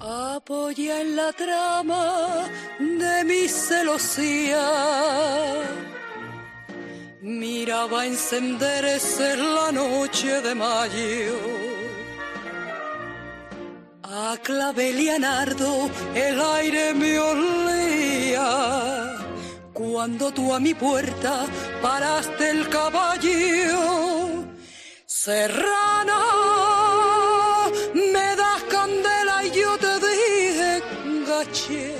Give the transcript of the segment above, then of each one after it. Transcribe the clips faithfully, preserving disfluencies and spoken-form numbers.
Apoya en la trama de mi celosía, miraba encenderse la noche de mayo. A clavel y a nardo el aire me olía, cuando tú a mi puerta paraste el caballo. Serrana, me das candela y yo te dije, gaché,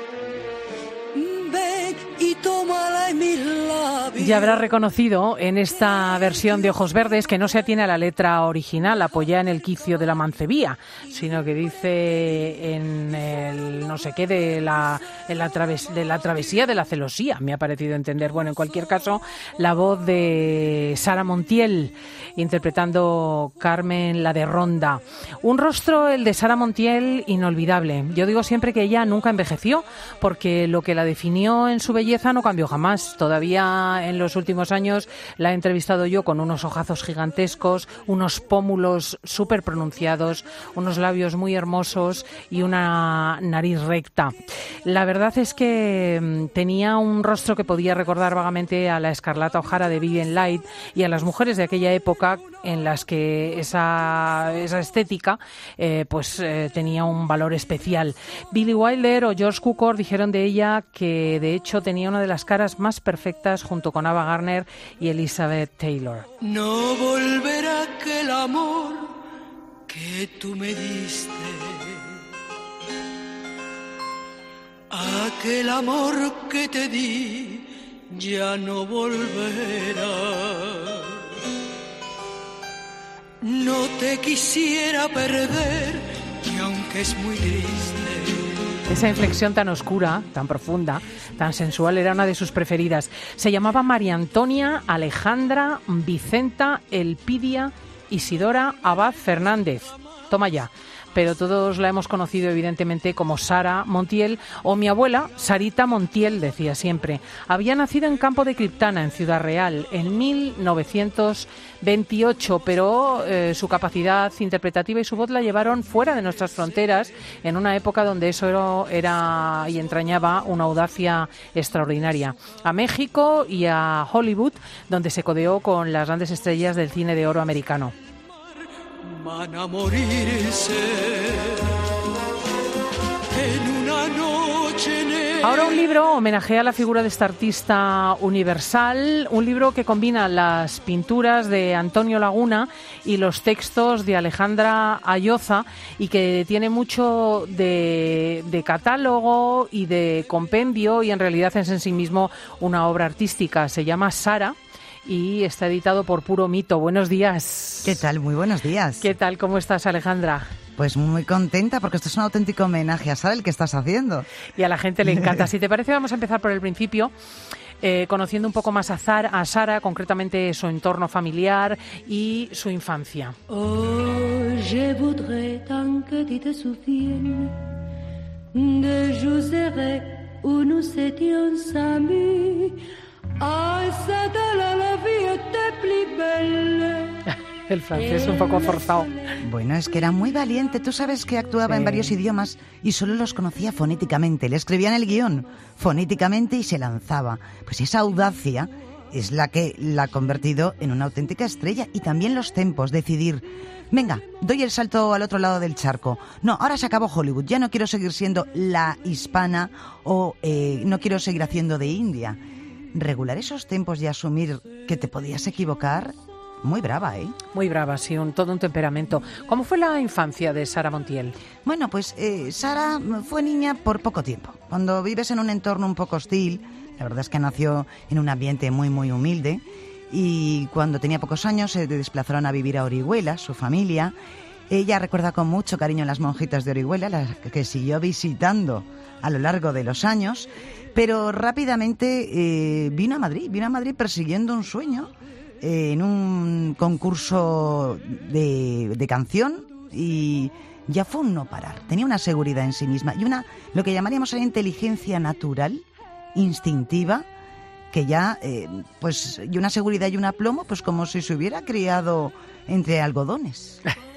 ven y tómala en mis labios. Ya habrás reconocido en esta versión de Ojos Verdes que no se atiene a la letra original, apoyada en el quicio de la mancebía, sino que dice en el no sé qué de la, en la, traves, de la travesía de la celosía, me ha parecido entender. Bueno, en cualquier caso, la voz de Sara Montiel, interpretando Carmen la de Ronda. Un rostro, el de Sara Montiel, inolvidable. Yo digo siempre que ella nunca envejeció, porque lo que la definió en su belleza no cambió jamás. Todavía en los últimos años la he entrevistado yo con unos ojazos gigantescos, unos pómulos súper pronunciados, unos labios muy hermosos y una nariz recta. La verdad es que tenía un rostro que podía recordar vagamente a la Escarlata O'Hara de Vivian Leigh y a las mujeres de aquella época en las que esa, esa estética eh, pues eh, tenía un valor especial. Billie Wilder o George Cukor dijeron de ella que de hecho tenía una de las caras más perfectas junto con Ava Gardner y Elizabeth Taylor. No volverá aquel amor que tú me diste, aquel amor que te di ya no volverá. No te quisiera perder, y aunque es muy triste. Esa inflexión tan oscura, tan profunda, tan sensual era una de sus preferidas. Se llamaba María Antonia Alejandra Vicenta Elpidia Isidora Abad Fernández. Toma ya. Pero todos la hemos conocido evidentemente como Sara Montiel, o mi abuela, Sarita Montiel, decía siempre. Había nacido en Campo de Criptana, en Ciudad Real, en mil novecientos veintiocho, pero eh, su capacidad interpretativa y su voz la llevaron fuera de nuestras fronteras, en una época donde eso era, era y entrañaba una audacia extraordinaria. A México y a Hollywood, donde se codeó con las grandes estrellas del cine de oro americano. Van a morirse en una noche negra. Ahora un libro homenajea a la figura de esta artista universal, un libro que combina las pinturas de Antonio Laguna y los textos de Alejandra Ayoza y que tiene mucho de, de catálogo y de compendio y en realidad es en sí mismo una obra artística. Se llama Sara y está editado por Puro Mito. Buenos días. ¿Qué tal? Muy buenos días. ¿Qué tal? ¿Cómo estás, Alejandra? Pues muy contenta porque esto es un auténtico homenaje a Sara el que estás haciendo. Y a la gente le encanta. Si te parece, vamos a empezar por el principio, eh, conociendo un poco más a, Zara, a Sara, concretamente su entorno familiar y su infancia. Oh, je voudrais tant que tu te souviennes de jours heureux où nous étions amis. El francés un poco forzado. Bueno, es que era muy valiente. Tú sabes que actuaba sí. en varios idiomas y solo los conocía fonéticamente. Le escribían el guión fonéticamente y se lanzaba. Pues esa audacia es la que la ha convertido en una auténtica estrella. Y también los tempos, decidir, venga, doy el salto al otro lado del charco. No, ahora se acabó Hollywood, ya no quiero seguir siendo la hispana o eh, no quiero seguir haciendo de India. Regular esos tempos y asumir que te podías equivocar, muy brava, ¿eh? Muy brava, sí, un, todo un temperamento. ¿Cómo fue la infancia de Sara Montiel? Bueno, pues eh, Sara fue niña por poco tiempo. Cuando vives en un entorno un poco hostil, la verdad es que nació en un ambiente muy, muy humilde, y cuando tenía pocos años se desplazaron a vivir a Orihuela, su familia. Ella recuerda con mucho cariño las monjitas de Orihuela, las que siguió visitando a lo largo de los años. Pero rápidamente eh, vino a Madrid, vino a Madrid persiguiendo un sueño eh, en un concurso de, de canción y ya fue un no parar. Tenía una seguridad en sí misma y una, lo que llamaríamos una inteligencia natural, instintiva, que ya, eh, pues, y una seguridad y un aplomo, pues como si se hubiera criado entre algodones.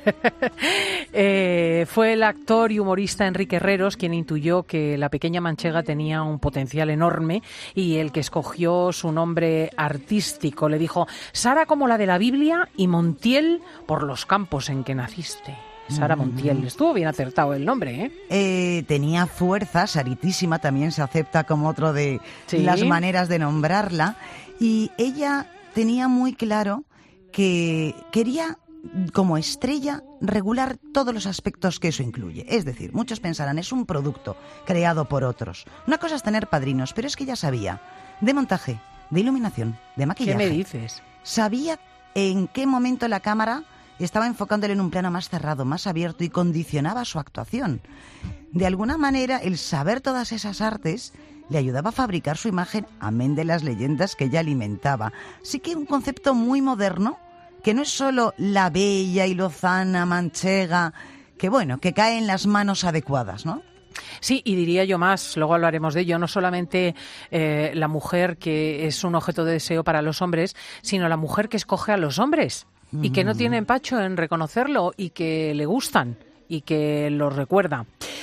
eh, fue el actor y humorista Enrique Herreros quien intuyó que la pequeña manchega tenía un potencial enorme y el que escogió su nombre artístico. Le dijo: Sara como la de la Biblia y Montiel por los campos en que naciste. Sara Montiel. Estuvo bien acertado el nombre, ¿eh? Eh, tenía fuerza, Saritísima también se acepta como otro de ¿sí? las maneras de nombrarla. Y ella tenía muy claro que quería, como estrella, regular todos los aspectos que eso incluye. Es decir, muchos pensarán, es un producto creado por otros. Una cosa es tener padrinos, pero es que ella sabía de montaje, de iluminación, de maquillaje. ¿Qué me dices? Sabía en qué momento la cámara estaba enfocándole en un plano más cerrado, más abierto y condicionaba su actuación. De alguna manera, el saber todas esas artes le ayudaba a fabricar su imagen, amén de las leyendas que ella alimentaba. Sí que un concepto muy moderno, que no es solo la bella y lozana manchega, que bueno, que cae en las manos adecuadas, ¿no? Sí, y diría yo más, luego hablaremos de ello, no solamente eh, la mujer que es un objeto de deseo para los hombres, sino la mujer que escoge a los hombres. Y que no tiene empacho en reconocerlo y que le gustan y que los recuerda.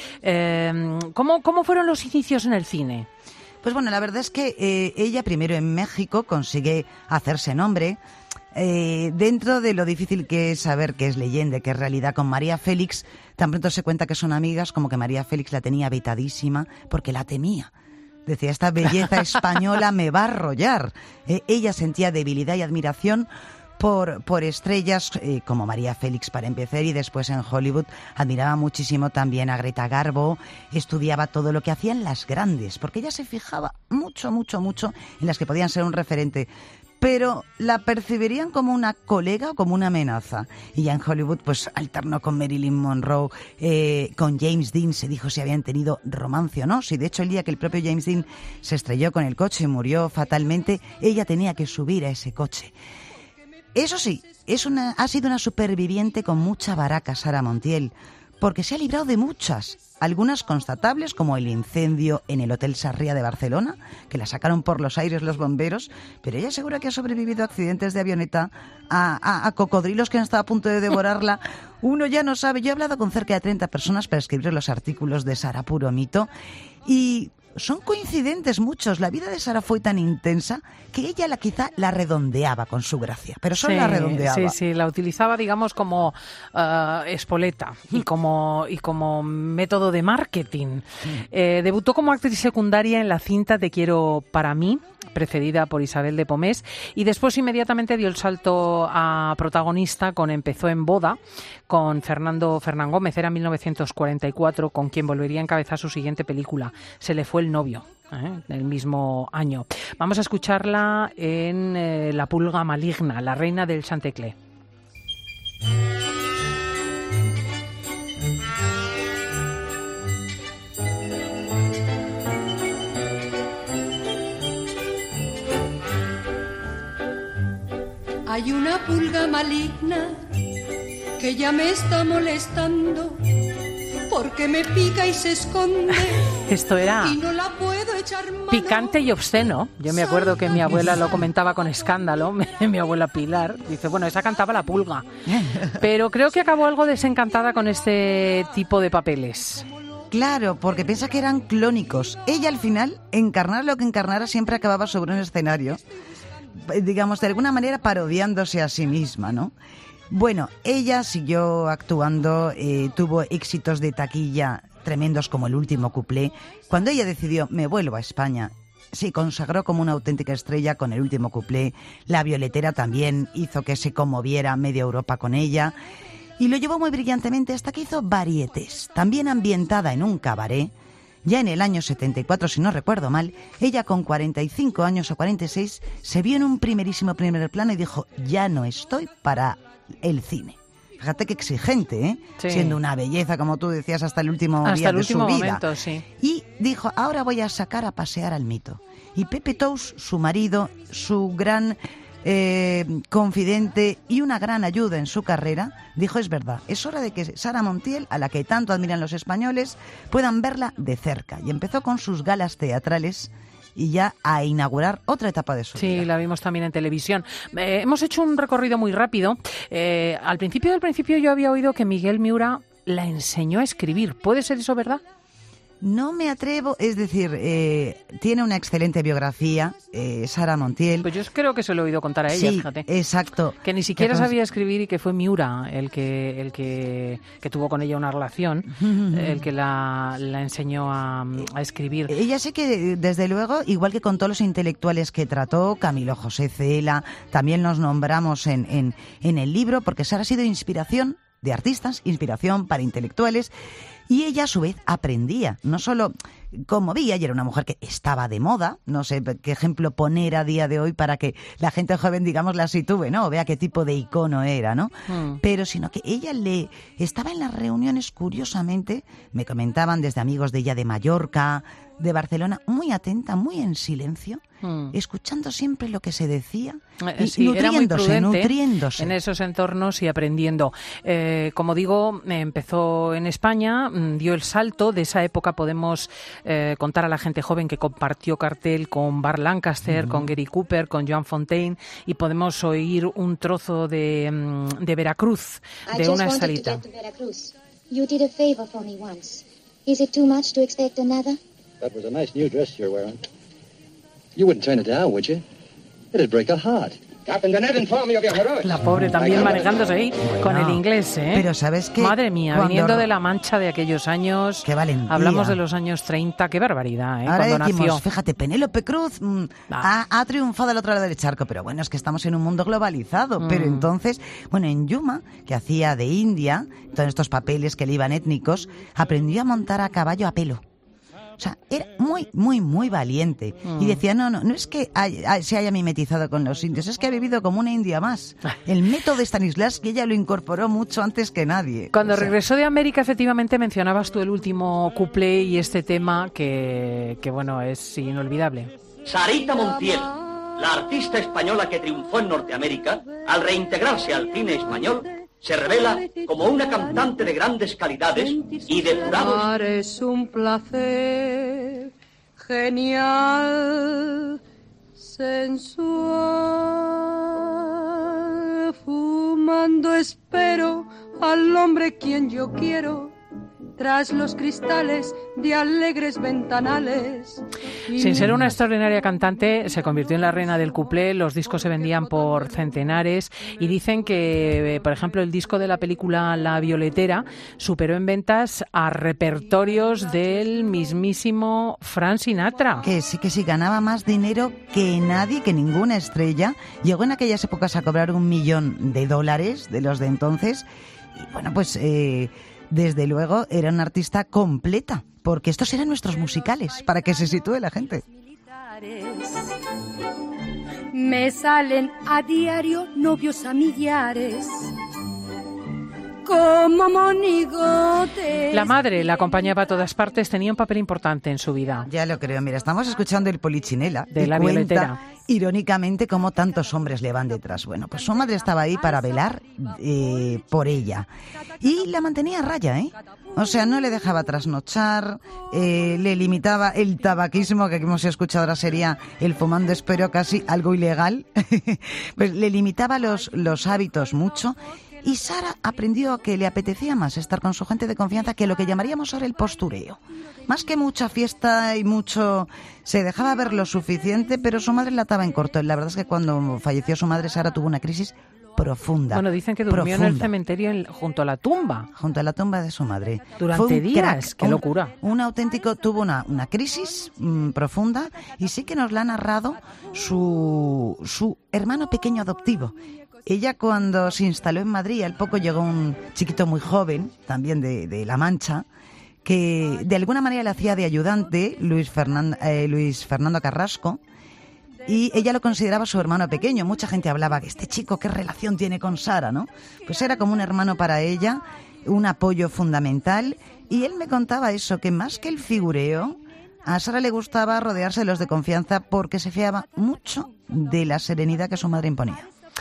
Eh, ¿cómo, ¿Cómo fueron los inicios en el cine? Pues bueno, la verdad es que eh, ella primero en México consigue hacerse nombre eh, dentro de lo difícil que es saber qué es leyenda, qué es realidad. Con María Félix tan pronto se cuenta que son amigas, como que María Félix la tenía vetadísima porque la temía. Decía, esta belleza española me va a arrollar. Eh, ella sentía debilidad y admiración Por, por estrellas eh, como María Félix para empezar, y después en Hollywood admiraba muchísimo también a Greta Garbo, estudiaba todo lo que hacían las grandes, porque ella se fijaba mucho, mucho, mucho en las que podían ser un referente, pero la percibirían como una colega o como una amenaza. Y ya en Hollywood pues alternó con Marilyn Monroe, eh, con James Dean, se dijo si habían tenido romance o no. Si de hecho el día que el propio James Dean se estrelló con el coche y murió fatalmente, ella tenía que subir a ese coche. Eso sí, es una, ha sido una superviviente con mucha baraca, Sara Montiel, porque se ha librado de muchas, algunas constatables como el incendio en el Hotel Sarriá de Barcelona, que la sacaron por los aires los bomberos, pero ella asegura que ha sobrevivido a accidentes de avioneta, a, a, a cocodrilos que han estado a punto de devorarla. Uno ya no sabe. Yo he hablado con cerca de treinta personas para escribir los artículos de Sara Puro Mito y son coincidentes muchos. La vida de Sara fue tan intensa que ella la quizá la redondeaba con su gracia, pero solo sí, la redondeaba. Sí, sí, la utilizaba, digamos, como uh, espoleta y como, y como método de marketing. Eh, debutó como actriz secundaria en la cinta Te quiero para mí, precedida por Isabel de Pomés, y después inmediatamente dio el salto a protagonista con Empezó en boda, con Fernando Fernán Gómez. Era mil novecientos cuarenta y cuatro, con quien volvería a encabezar su siguiente película, Se le fue el novio, ¿eh? el mismo año. Vamos a escucharla en eh, La pulga maligna, La reina del Chantecler. Hay una pulga maligna que ya me está molestando porque me pica y se esconde. Esto era y no la puedo echar mano. Picante y obsceno. Yo me acuerdo que mi abuela lo comentaba con escándalo. Mi abuela Pilar dice, bueno, esa cantaba La pulga. Pero creo que acabó algo desencantada con este tipo de papeles. Claro, porque piensa que eran clónicos. Ella al final, encarnar lo que encarnara, siempre acababa sobre un escenario, digamos, de alguna manera parodiándose a sí misma, ¿no? Bueno, ella siguió actuando, eh, tuvo éxitos de taquilla tremendos como El último cuplé. Cuando ella decidió, me vuelvo a España, se consagró como una auténtica estrella con El último cuplé. La Violetera también hizo que se conmoviera media Europa con ella. Y lo llevó muy brillantemente hasta que hizo Varietés, también ambientada en un cabaret. Ya en el año setenta y cuatro, si no recuerdo mal, ella con cuarenta y cinco años o cuarenta y seis se vio en un primerísimo primer plano y dijo, ya no estoy para el cine. Fíjate qué exigente, ¿eh? Sí. Siendo una belleza, como tú decías, hasta el último hasta día el de último su vida. Momento, sí. Y dijo, ahora voy a sacar a pasear al mito. Y Pepe Tous, su marido, su gran eh, confidente y una gran ayuda en su carrera, dijo, es verdad, es hora de que Sara Montiel, a la que tanto admiran los españoles, puedan verla de cerca. Y empezó con sus galas teatrales y ya a inaugurar otra etapa de su sí, vida. Sí, la vimos también en televisión. Eh, hemos hecho un recorrido muy rápido. Eh, al principio del principio yo había oído que Miguel Miura la enseñó a escribir. ¿Puede ser eso verdad? No me atrevo, es decir, eh, tiene una excelente biografía, eh, Sara Montiel. Pues yo creo que se lo he oído contar a ella, sí, fíjate. Exacto. Que ni siquiera sabía escribir y que fue Miura el que el que, que tuvo con ella una relación, el que la, la enseñó a, a escribir. Ella sé que, desde luego, igual que con todos los intelectuales que trató, Camilo José Cela, también nos nombramos en, en, en el libro, porque Sara ha sido inspiración de artistas, inspiración para intelectuales. Y ella, a su vez, aprendía, no solo como veía, y era una mujer que estaba de moda, no sé qué ejemplo poner a día de hoy para que la gente joven, digamos, la sitúe, ¿no? O vea qué tipo de icono era, ¿no? Mm. Pero sino que ella le estaba en las reuniones, curiosamente, me comentaban desde amigos de ella de Mallorca, de Barcelona, muy atenta, muy en silencio, mm. escuchando siempre lo que se decía y sí, nutriéndose, era muy prudente nutriéndose. En esos entornos y aprendiendo. Eh, como digo, empezó en España, dio el salto. De esa época podemos eh, contar a la gente joven que compartió cartel con Burt Lancaster, mm. con Gary Cooper, con Joan Fontaine, y podemos oír un trozo de, de Veracruz, de una salita. You did a favor for me once. Is it too much to expect another? That was a nice new dress you're wearing. You wouldn't turn it down, would you? It'd break a heart. La pobre también manejándose ahí bueno, con el inglés, ¿eh? Pero ¿sabes qué? Madre mía, Cuando... viniendo de La Mancha de aquellos años. ¡Qué valentía! Hablamos de los años treinta, qué barbaridad, ¿eh? Ahora Cuando decimos, nació. Fíjate, Penélope Cruz mmm, ah. ha, ha triunfado al otro lado del charco, pero bueno, es que estamos en un mundo globalizado. Mm. Pero entonces, bueno, en Yuma, que hacía de India, todos estos papeles que le iban étnicos, aprendió a montar a caballo a pelo. O sea, era muy, muy, muy valiente. Mm. Y decía, no, no, no es que haya, se haya mimetizado con los indios, es que ha vivido como una india más. El método de Stanislavski, ella lo incorporó mucho antes que nadie. Cuando o sea, regresó de América, efectivamente, mencionabas tú el último cuplé y este tema que, que bueno, es inolvidable. Sarita Montiel, la artista española que triunfó en Norteamérica, al reintegrarse al cine español, se revela como una cantante de grandes calidades y depurados. Es un placer genial, sensual. Fumando espero al hombre quien yo quiero, tras los cristales de alegres ventanales. Sin ser una extraordinaria cantante, se convirtió en la reina del cuplé. Los discos se vendían por centenares y dicen que, por ejemplo, el disco de la película La Violetera superó en ventas a repertorios del mismísimo Frank Sinatra. Que sí, que sí, ganaba más dinero que nadie, que ninguna estrella. Llegó en aquellas épocas a cobrar un millón de dólares de los de entonces. Y bueno, pues... Eh, Desde luego era una artista completa, porque estos eran nuestros musicales, para que se sitúe la gente. Me salen a diario novios a millares, como monigotes. La madre la acompañaba a todas partes, tenía un papel importante en su vida. Ya lo creo, mira, estamos escuchando el Polichinela. De La Violetera. Irónicamente, cómo tantos hombres le van detrás. Bueno, pues su madre estaba ahí para velar eh, por ella. Y la mantenía a raya, ¿eh? O sea, no le dejaba trasnochar, eh, le limitaba el tabaquismo, que hemos escuchado ahora sería el fumando, espero casi algo ilegal. Pues le limitaba los, los hábitos mucho. Y Sara aprendió que le apetecía más estar con su gente de confianza que lo que llamaríamos ahora el postureo. Más que mucha fiesta y mucho... Se dejaba ver lo suficiente, pero su madre la ataba en corto. La verdad es que cuando falleció su madre, Sara tuvo una crisis profunda. Bueno, dicen que durmió profunda. en el cementerio en, junto a la tumba. Junto a la tumba de su madre. Durante días, crack, qué un, locura. Un auténtico, tuvo una, una crisis mmm, profunda y sí que nos la ha narrado su, su hermano pequeño adoptivo. Ella, cuando se instaló en Madrid, al poco llegó un chiquito muy joven, también de, de La Mancha, que de alguna manera le hacía de ayudante, Luis Fernando, eh, Luis Fernando Carrasco, y ella lo consideraba su hermano pequeño. Mucha gente hablaba que este chico, ¿qué relación tiene con Sara, no? Pues era como un hermano para ella, un apoyo fundamental, y él me contaba eso, que más que el figureo, a Sara le gustaba rodearse de los de confianza porque se fiaba mucho de la serenidad que su madre imponía.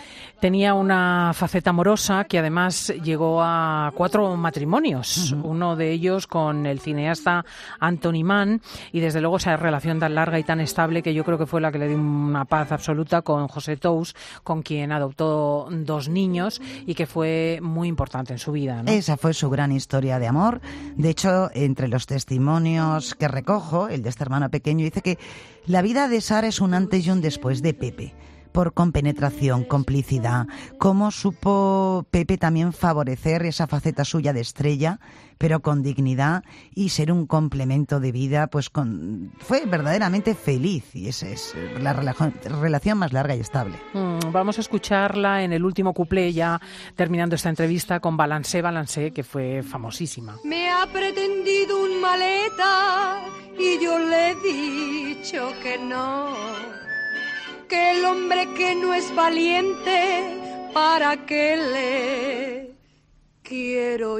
Tenía una faceta amorosa que además llegó a cuatro matrimonios, uh-huh. uno de ellos con el cineasta Anthony Mann, y desde luego esa relación tan larga y tan estable que yo creo que fue la que le dio una paz absoluta con José Tous, con quien adoptó dos niños y que fue muy importante en su vida, ¿no? Esa fue su gran historia de amor. De hecho, entre los testimonios que recojo, el de este hermano pequeño dice que la vida de Sara es un antes y un después de Pepe. Por compenetración, complicidad, cómo supo Pepe también favorecer esa faceta suya de estrella, pero con dignidad y ser un complemento de vida, pues con fue verdaderamente feliz y esa es la relación, relación más larga y estable. Mm, vamos a escucharla en el último cuplé, ya terminando esta entrevista, con Balancé, Balancé, que fue famosísima. Me ha pretendido un maleta y yo le he dicho que no. Que el hombre que no es valiente, ¿para qué le quiero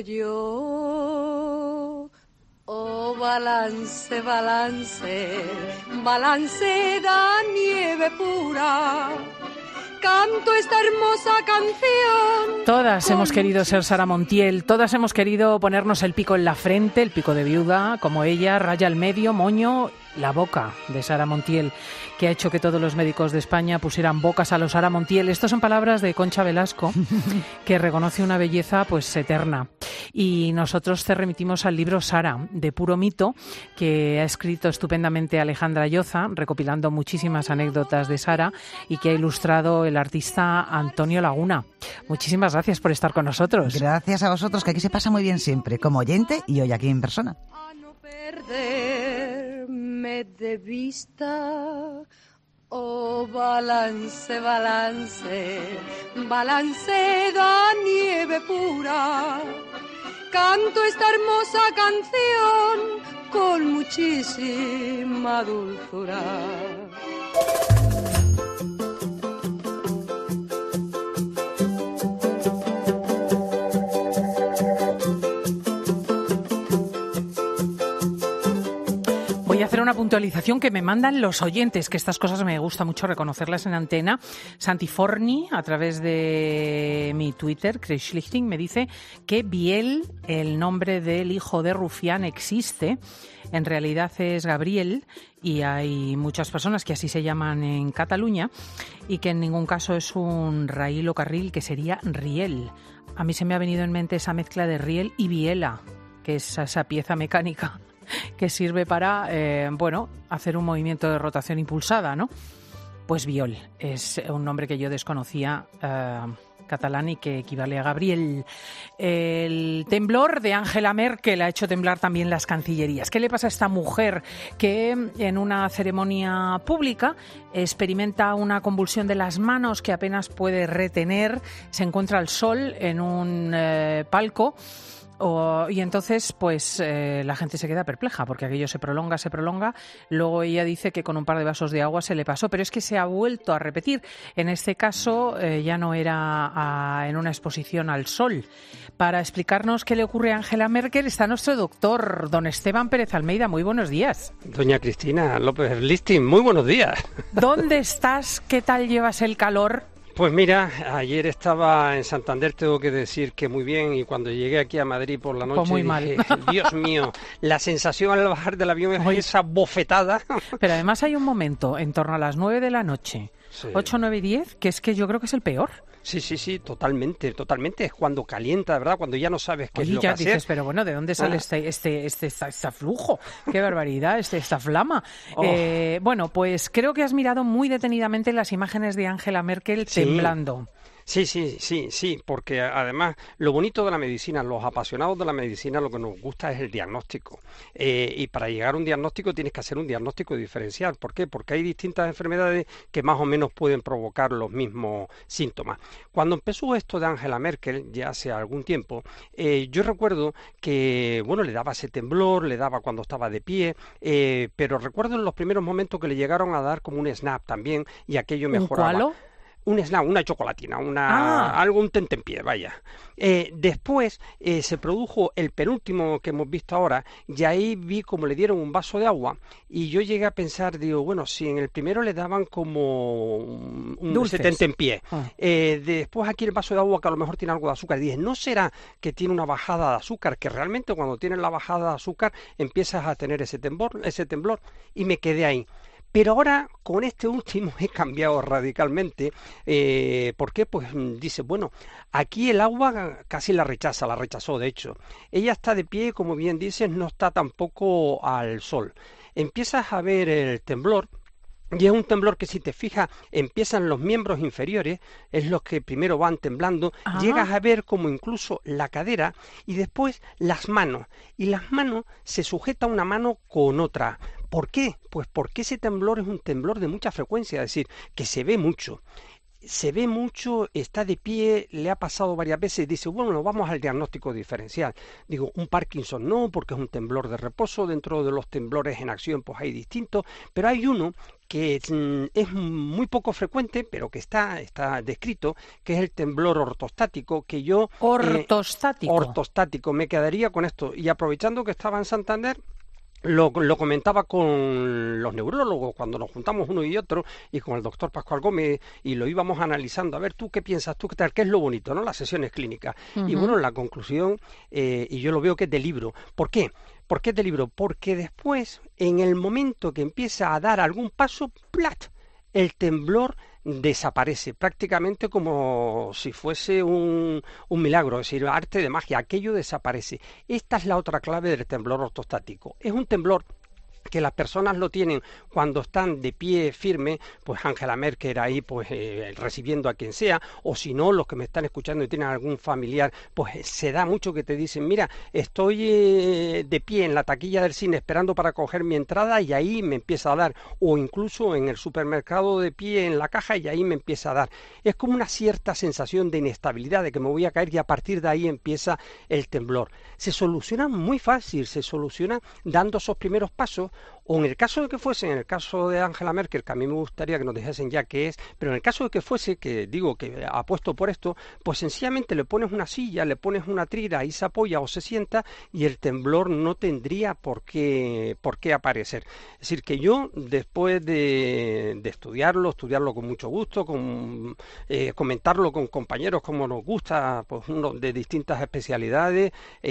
yo? Oh, balance, balance, balance da nieve pura. Canto esta hermosa canción. Todas hemos querido ser Sara Montiel, todas hemos querido ponernos el pico en la frente, el pico de viuda, como ella, raya al medio, moño, la boca de Sara Montiel, que ha hecho que todos los médicos de España pusieran bocas a los Sara Montiel. Estas son palabras de Concha Velasco, que reconoce una belleza pues eterna. Y nosotros te remitimos al libro Sara, de puro mito, que ha escrito estupendamente Alejandra Lloza, recopilando muchísimas anécdotas de Sara, y que ha ilustrado el artista Antonio Laguna. Muchísimas gracias por estar con nosotros. Gracias a vosotros, que aquí se pasa muy bien siempre, como oyente y hoy aquí en persona. A no perderme de vista, oh balance, balance, balance da nieve pura. Canto esta hermosa canción con muchísima dulzura. Voy a hacer una puntualización que me mandan los oyentes, que estas cosas me gusta mucho reconocerlas en antena. Santi Forni, a través de mi Twitter, Chris Schlichting, me dice que Biel, el nombre del hijo de Rufián, existe. En realidad es Gabriel y hay muchas personas que así se llaman en Cataluña y que en ningún caso es un raíl o carril, que sería riel. A mí se me ha venido en mente esa mezcla de riel y biela, que es esa pieza mecánica que sirve para, eh, bueno, hacer un movimiento de rotación impulsada, ¿no? Pues Biol es un nombre que yo desconocía, eh, catalán, y que equivale a Gabriel. El temblor de Angela Merkel ha hecho temblar también las cancillerías. ¿Qué le pasa a esta mujer que en una ceremonia pública experimenta una convulsión de las manos que apenas puede retener? Se encuentra al sol en un eh, palco. O, y entonces, pues eh, la gente se queda perpleja porque aquello se prolonga, se prolonga. Luego ella dice que con un par de vasos de agua se le pasó, pero es que se ha vuelto a repetir. En este caso eh, ya no era a, en una exposición al sol. Para explicarnos qué le ocurre a Angela Merkel está nuestro doctor, don Esteban Pérez Almeida. Muy buenos días. Doña Cristina López Listing, muy buenos días. ¿Dónde estás? ¿Qué tal llevas el calor? Pues mira, ayer estaba en Santander, tengo que decir que muy bien, y cuando llegué aquí a Madrid por la noche pues muy dije, mal. Dios mío, la sensación al bajar del avión es esa bofetada. Pero además hay un momento en torno a las nueve de la noche, sí. ocho, nueve y diez, que es que yo creo que es el peor. Sí, sí, sí, totalmente, totalmente. Es cuando calienta, ¿verdad? Cuando ya no sabes qué Oye, es lo ya que hacer. dices, pero bueno, ¿de dónde sale ah. este, este, este, este, este flujo? ¡Qué barbaridad! Este, esta flama. Oh. Eh, bueno, pues creo que has mirado muy detenidamente las imágenes de Angela Merkel sí. temblando. Sí, sí, sí, sí, porque además lo bonito de la medicina, los apasionados de la medicina, lo que nos gusta es el diagnóstico. Eh, y para llegar a un diagnóstico tienes que hacer un diagnóstico diferencial. ¿Por qué? Porque hay distintas enfermedades que más o menos pueden provocar los mismos síntomas. Cuando empezó esto de Angela Merkel, ya hace algún tiempo, eh, yo recuerdo que, bueno, le daba ese temblor, le daba cuando estaba de pie, eh, pero recuerdo en los primeros momentos que le llegaron a dar como un snap también y aquello mejoraba. ¿Un cualo? un snack, una chocolatina, una ah. algo, un tentempié, vaya. Eh, después eh, se produjo el penúltimo que hemos visto ahora, y ahí vi como le dieron un vaso de agua, y yo llegué a pensar, digo, bueno, si en el primero le daban como un, un tentempié, ah. eh, después aquí el vaso de agua que a lo mejor tiene algo de azúcar, y dije, ¿no será que tiene una bajada de azúcar? Que realmente cuando tienes la bajada de azúcar empiezas a tener ese temblor, ese temblor, y me quedé ahí. Pero ahora, con este último, he cambiado radicalmente. Eh, ¿Por qué? Pues dice, bueno, aquí el agua casi la rechaza, la rechazó, de hecho. Ella está de pie, como bien dices, no está tampoco al sol. Empiezas a ver el temblor, y es un temblor que, si te fijas, empiezan los miembros inferiores, es los que primero van temblando, ah. llegas a ver como incluso la cadera y después las manos. Y las manos se sujeta una mano con otra. ¿Por qué? Pues porque ese temblor es un temblor de mucha frecuencia, es decir, que se ve mucho. Se ve mucho, está de pie, le ha pasado varias veces, dice, bueno, vamos al diagnóstico diferencial. Digo, un Parkinson no, porque es un temblor de reposo, dentro de los temblores en acción pues hay distintos, pero hay uno que es, es muy poco frecuente, pero que está, está descrito, que es el temblor ortostático, que yo... Ortostático. Eh, ortostático, me quedaría con esto. Y aprovechando que estaba en Santander, Lo, lo comentaba con los neurólogos cuando nos juntamos uno y otro, y con el doctor Pascual Gómez, y lo íbamos analizando. A ver, ¿tú qué piensas? ¿Tú qué tal? ¿Qué es lo bonito, no? Las sesiones clínicas. Uh-huh. Y bueno, la conclusión, eh, y yo lo veo que es de libro. ¿Por qué? ¿Por qué es de libro? Porque después, en el momento que empieza a dar algún paso, ¡plat!, el temblor desaparece, prácticamente como si fuese un, un milagro, es decir, arte de magia, aquello desaparece. Esta es la otra clave del temblor ortostático. Es un temblor que las personas lo tienen cuando están de pie firme, pues Angela Merkel ahí pues eh, recibiendo a quien sea, o si no, los que me están escuchando y tienen algún familiar, pues se da mucho que te dicen, mira, estoy eh, de pie en la taquilla del cine esperando para coger mi entrada y ahí me empieza a dar, o incluso en el supermercado de pie en la caja y ahí me empieza a dar. Es como una cierta sensación de inestabilidad, de que me voy a caer, y a partir de ahí empieza el temblor. Se soluciona muy fácil, se soluciona dando esos primeros pasos, o en el caso de que fuese, en el caso de Angela Merkel, que a mí me gustaría que nos dijesen ya qué es, pero en el caso de que fuese, que digo que apuesto por esto, pues sencillamente le pones una silla, le pones una trira, ahí se apoya o se sienta y el temblor no tendría por qué, por qué aparecer. Es decir, que yo, después de, de estudiarlo, estudiarlo con mucho gusto, con, eh, comentarlo con compañeros como nos gusta, pues uno de distintas especialidades,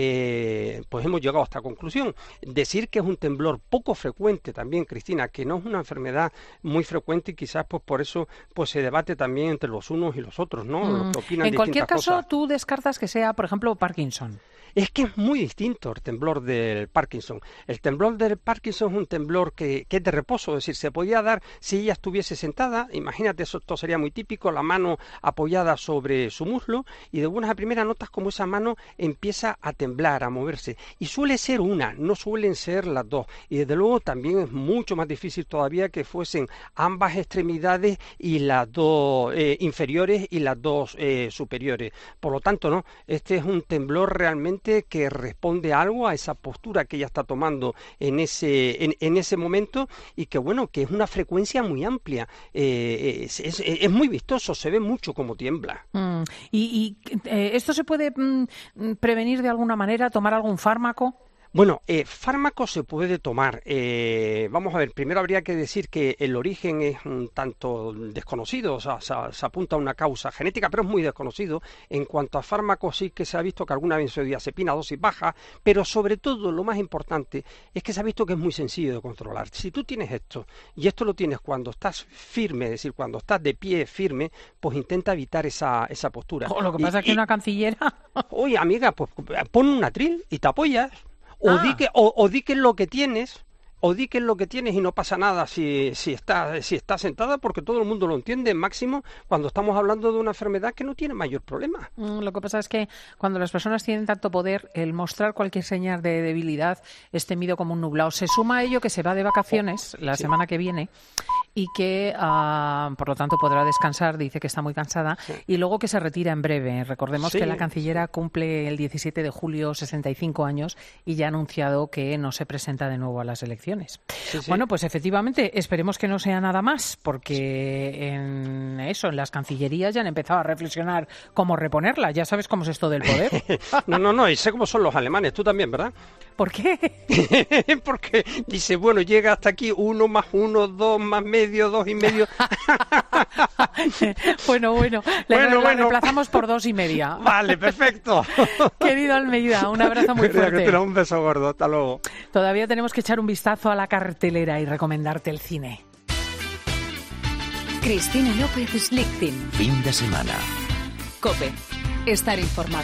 eh, pues hemos llegado a esta conclusión. Decir que es un temblor poco frecuente también, Cristina, que no es una enfermedad muy frecuente, y quizás pues por eso pues se debate también entre los unos y los otros, ¿no? Mm. Los que opinan en cualquier caso, cosas. Tú descartas que sea, por ejemplo, Parkinson. Es que es muy distinto el temblor del Parkinson. El temblor del Parkinson es un temblor que, que es de reposo, es decir, se podía dar si ella estuviese sentada. Imagínate, eso esto sería muy típico, la mano apoyada sobre su muslo, y de buenas a primeras notas como esa mano empieza a temblar, a moverse. Y suele ser una, no suelen ser las dos. Y desde luego también es mucho más difícil todavía que fuesen ambas extremidades y las dos eh, inferiores y las dos eh, superiores. Por lo tanto, no, este es un temblor realmente que responde a algo, a esa postura que ella está tomando en ese en, en ese momento, y que bueno, que es una frecuencia muy amplia, eh, es, es, es muy vistoso, se ve mucho cómo tiembla. Mm. ¿Y, y eh, esto se puede mm, prevenir de alguna manera, tomar algún fármaco? Bueno, eh, fármaco se puede tomar. Eh, vamos a ver, primero habría que decir que el origen es un tanto desconocido, o sea, se, se apunta a una causa genética, pero es muy desconocido. En cuanto a fármacos, sí que se ha visto que alguna benzodiazepina a dosis baja, pero sobre todo lo más importante es que se ha visto que es muy sencillo de controlar. Si tú tienes esto, y esto lo tienes cuando estás firme, es decir, cuando estás de pie firme, pues intenta evitar esa, esa postura. Oh, lo que pasa y, es que y, una cancillera... Oye, amiga, pues pon un atril y te apoyas. O, ah. di que, o, o di que es lo que tienes, o di que es lo que tienes y no pasa nada si, si estás si está sentada, porque todo el mundo lo entiende, máximo cuando estamos hablando de una enfermedad que no tiene mayor problema. Mm, lo que pasa es que cuando las personas tienen tanto poder, el mostrar cualquier señal de debilidad es temido como un nublado. Se suma a ello que se va de vacaciones oh, la sí. semana que viene y que, uh, por lo tanto, podrá descansar, dice que está muy cansada, sí. y luego que se retira en breve. Recordemos sí. que la cancillera cumple el diecisiete de julio sesenta y cinco años y ya ha anunciado que no se presenta de nuevo a las elecciones. Sí, sí. Bueno, pues efectivamente, esperemos que no sea nada más, porque en eso, en las cancillerías ya han empezado a reflexionar cómo reponerla. Ya sabes cómo es esto del poder. no, no, no, y sé cómo son los alemanes, tú también, ¿verdad? ¿Por qué? Porque dice, bueno, llega hasta aquí uno más uno, dos más medio, dos y medio. bueno, bueno, la, bueno, la bueno. reemplazamos por dos y media. Vale, perfecto. Querido Almeida, un abrazo muy fuerte. Que te da un beso gordo, hasta luego. Todavía tenemos que echar un vistazo a la cartelera y recomendarte el cine. Cristina López Slichting. Fin de semana. COPE. Estar informado.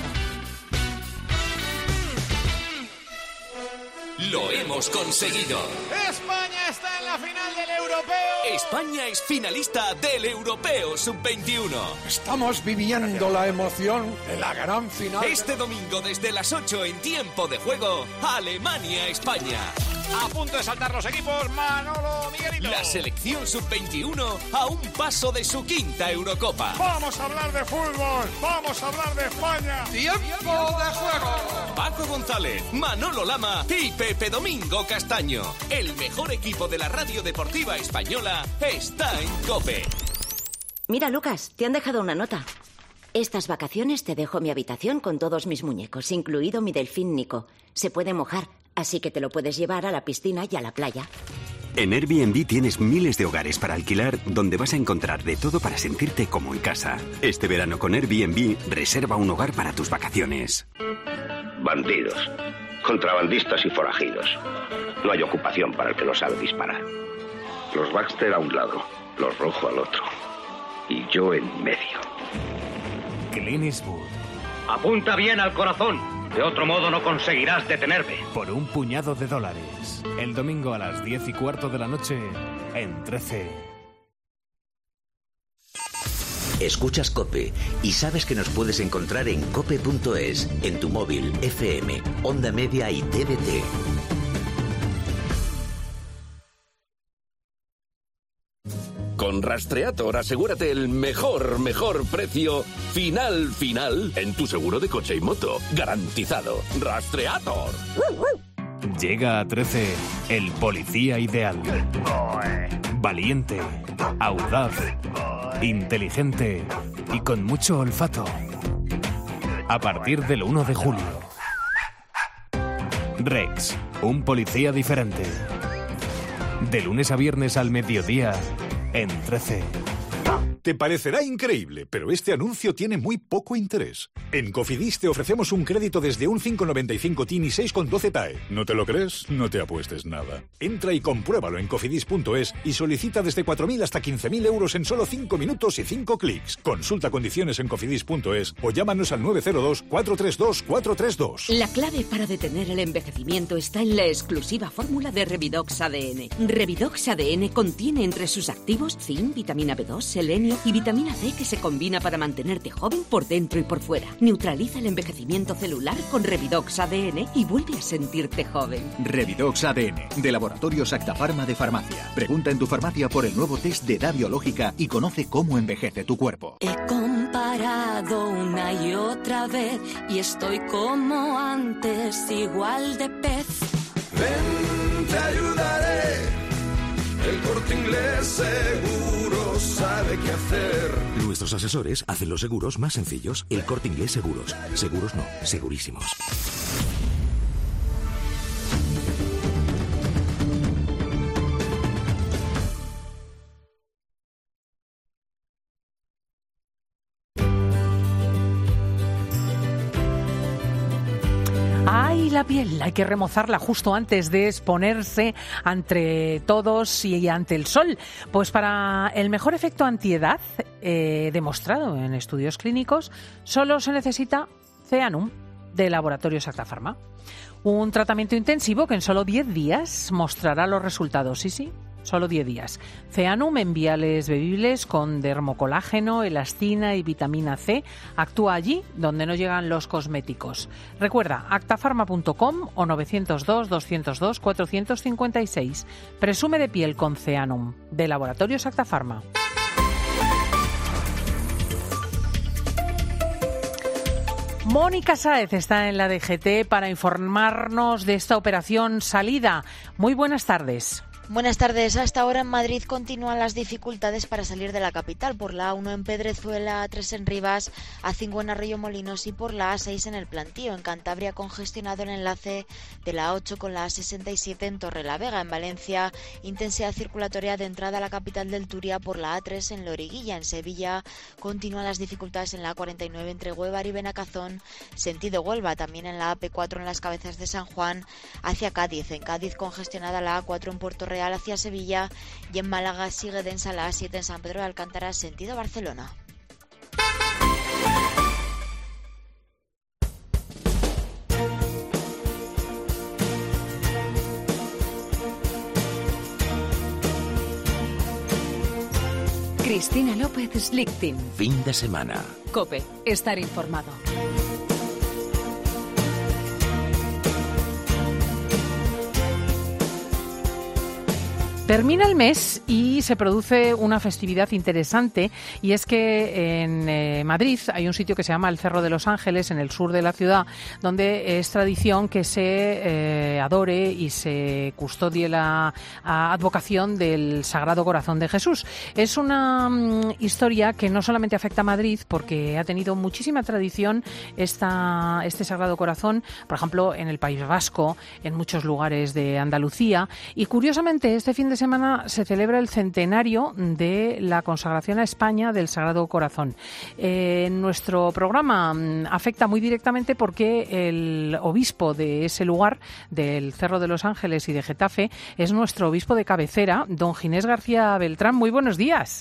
Lo hemos conseguido. España está en la final del Europeo. España es finalista del Europeo sub veintiuno. Estamos viviendo la emoción de la gran final. Este domingo desde las ocho en tiempo de juego, Alemania-España. A punto de saltar los equipos, Manolo, Miguelito. La selección sub veintiuno a un paso de su quinta Eurocopa. Vamos a hablar de fútbol, vamos a hablar de España. Tiempo de juego. Paco González, Manolo Lama y Pepe Domingo Castaño. El mejor equipo de la radio deportiva española está en COPE. Mira, Lucas, te han dejado una nota. Estas vacaciones te dejo mi habitación con todos mis muñecos, incluido mi delfín Nico. Se puede mojar, así que te lo puedes llevar a la piscina y a la playa. En Airbnb tienes miles de hogares para alquilar donde vas a encontrar de todo para sentirte como en casa. Este verano con Airbnb, reserva un hogar para tus vacaciones. Bandidos, contrabandistas y forajidos. No hay ocupación para el que no sabe disparar. Los Baxter a un lado, los Rojo al otro. Y yo en medio. Clint Eastwood. Apunta bien al corazón. De otro modo no conseguirás detenerme. Por un puñado de dólares. El domingo a las diez y cuarto de la noche en trece. Escuchas COPE y sabes que nos puedes encontrar en cope punto es, en tu móvil, F M, Onda Media y T V T. Con Rastreator asegúrate el mejor, mejor precio final, final en tu seguro de coche y moto. Garantizado. Rastreator. Llega a trece el policía ideal. Valiente, audaz, inteligente y con mucho olfato. A partir del uno de julio. Rex, un policía diferente. De lunes a viernes al mediodía en trece. Te parecerá increíble, pero este anuncio tiene muy poco interés. En Cofidis te ofrecemos un crédito desde un cinco coma noventa y cinco T I N y seis coma doce T A E. ¿No te lo crees? No te apuestes nada. Entra y compruébalo en cofidis punto es y solicita desde cuatro mil hasta quince mil euros en solo cinco minutos y cinco clics. Consulta condiciones en cofidis punto es o llámanos al nueve cero dos, cuatro tres dos, cuatro tres dos. La clave para detener el envejecimiento está en la exclusiva fórmula de Revidox A D N. Revidox A D N contiene entre sus activos zinc, vitamina B dos, selenio y vitamina C, que se combina para mantenerte joven por dentro y por fuera. Neutraliza el envejecimiento celular con Revidox A D N y vuelve a sentirte joven. Revidox A D N, de Laboratorios Acta Pharma de Farmacia. Pregunta en tu farmacia por el nuevo test de edad biológica y conoce cómo envejece tu cuerpo. He comparado una y otra vez y estoy como antes, igual de pez. Ven, te ayudaré. El Corte Inglés seguro sabe qué hacer. Nuestros asesores hacen los seguros más sencillos. El Corte Inglés Seguros. Seguros no, segurísimos. ¡Ay, la piel! Hay que remozarla justo antes de exponerse ante todos y ante el sol. Pues para el mejor efecto antiedad, eh, demostrado en estudios clínicos, solo se necesita Ceanum, de Laboratorios Acta Pharma. Un tratamiento intensivo que en solo diez días mostrará los resultados. Sí, sí, solo diez días. Zeanum en viales bebibles con dermocolágeno, elastina y vitamina C. Actúa allí donde no llegan los cosméticos. Recuerda, actafarma punto com o nueve cero dos, dos cero dos, cuatro cinco seis. Presume de piel con Zeanum, de Laboratorios Actafarma. Mónica Sáez está en la D G T para informarnos de esta operación Salida. Muy buenas tardes. Buenas tardes. Hasta ahora en Madrid continúan las dificultades para salir de la capital por la A uno en Pedrezuela, A tres en Rivas, A cinco en Arroyo Molinos y por la A seis en El Plantío. En Cantabria congestionado el enlace de la A ocho con la A sesenta y siete en Torrelavega. En Valencia, intensidad circulatoria de entrada a la capital del Turia por la A tres en Loriguilla. En Sevilla continúan las dificultades en la A cuarenta y nueve entre Huévar y Benacazón, sentido Huelva. También en la A P cuatro en las Cabezas de San Juan hacia Cádiz. En Cádiz congestionada la A cuatro en Puerto Real hacia Sevilla y en Málaga sigue densa la A siete en San Pedro de Alcántara sentido Barcelona. Cristina López Slichting. Fin de semana. COPE. Estar informado. Termina el mes y se produce una festividad interesante, y es que en eh, Madrid hay un sitio que se llama el Cerro de los Ángeles, en el sur de la ciudad, donde es tradición que se eh, adore y se custodie la advocación del Sagrado Corazón de Jesús. Es una um, historia que no solamente afecta a Madrid, porque ha tenido muchísima tradición esta, este Sagrado Corazón, por ejemplo, en el País Vasco, en muchos lugares de Andalucía, y curiosamente este fin de semana se celebra el centenario de la consagración a España del Sagrado Corazón. Eh, nuestro programa afecta muy directamente porque el obispo de ese lugar, del Cerro de los Ángeles y de Getafe, es nuestro obispo de cabecera, don Ginés García Beltrán. Muy buenos días.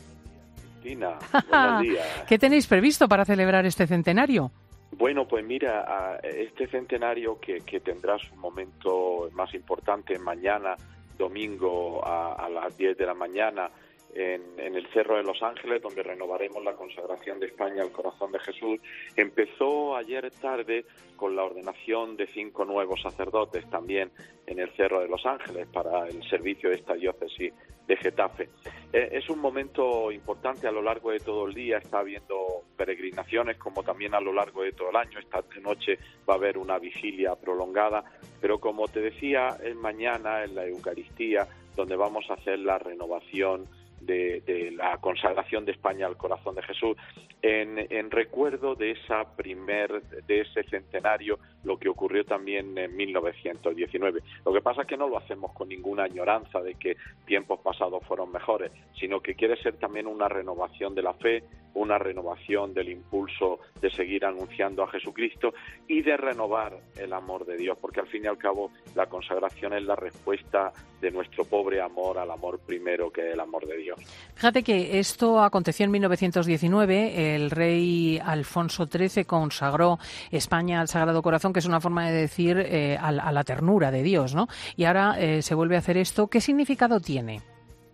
Cristina, buenos días. ¿Qué tenéis previsto para celebrar este centenario? Bueno, pues mira, este centenario que, que tendrá su momento más importante mañana, domingo a, a las diez de la mañana en, en el Cerro de los Ángeles, donde renovaremos la consagración de España al Corazón de Jesús. Empezó ayer tarde con la ordenación de cinco nuevos sacerdotes también en el Cerro de los Ángeles para el servicio de esta diócesis de Getafe. Eh, es un momento importante a lo largo de todo el día. Está habiendo peregrinaciones, como también a lo largo de todo el año. Esta noche va a haber una vigilia prolongada, pero como te decía, es mañana en la Eucaristía donde vamos a hacer la renovación de, de la consagración de España al Corazón de Jesús, en, en recuerdo de esa primer, de ese centenario, lo que ocurrió también en mil novecientos diecinueve. Lo que pasa es que no lo hacemos con ninguna añoranza de que tiempos pasados fueron mejores, sino que quiere ser también una renovación de la fe, una renovación del impulso de seguir anunciando a Jesucristo y de renovar el amor de Dios, porque al fin y al cabo la consagración es la respuesta de nuestro pobre amor al amor primero, que es el amor de Dios. Fíjate que esto aconteció en mil novecientos diecinueve, el rey Alfonso trece consagró España al Sagrado Corazón, que es una forma de decir eh, a, a la ternura de Dios, ¿no? Y ahora eh, se vuelve a hacer esto. ¿Qué significado tiene?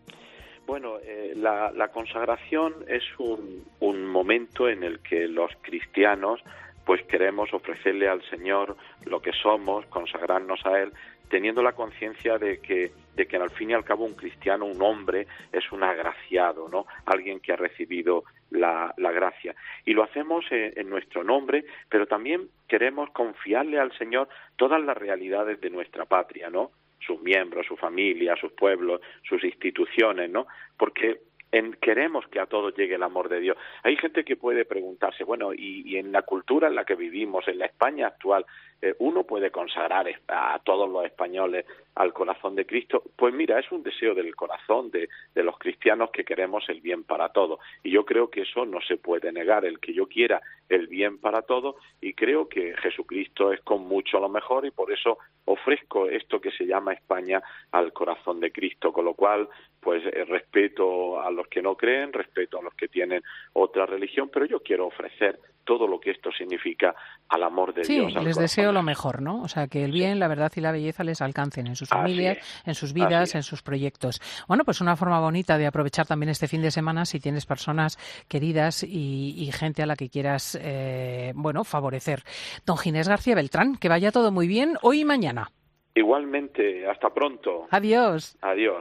Bueno, eh, la, la consagración es un, un momento en el que los cristianos pues queremos ofrecerle al Señor lo que somos, consagrarnos a Él, teniendo la conciencia de que, de que al fin y al cabo un cristiano, un hombre, es un agraciado, ¿no? Alguien que ha recibido la, la gracia. Y lo hacemos en, en nuestro nombre, pero también queremos confiarle al Señor todas las realidades de nuestra patria, ¿no? Sus miembros, su familia, sus pueblos, sus instituciones, ¿no? Porque en, queremos que a todos llegue el amor de Dios. Hay gente que puede preguntarse, bueno, y, y en la cultura en la que vivimos, en la España actual, eh, ¿uno puede consagrar a todos los españoles al corazón de Cristo? Pues mira, es un deseo del corazón de, de los cristianos que queremos el bien para todos. Y yo creo que eso no se puede negar, el que yo quiera el bien para todos, y creo que Jesucristo es con mucho lo mejor, y por eso ofrezco esto que se llama España al corazón de Cristo, con lo cual pues eh, respeto a los que no creen, respeto a los que tienen otra religión, pero yo quiero ofrecer todo lo que esto significa al amor de sí, Dios. Sí, les deseo lo mejor, ¿no? O sea, que el bien, sí. la verdad y la belleza les alcancen en sus familias, en sus vidas, en sus proyectos. Bueno, pues una forma bonita de aprovechar también este fin de semana si tienes personas queridas y, y gente a la que quieras, eh, bueno, favorecer. Don Ginés García Beltrán, que vaya todo muy bien hoy y mañana. Igualmente, hasta pronto. Adiós. Adiós.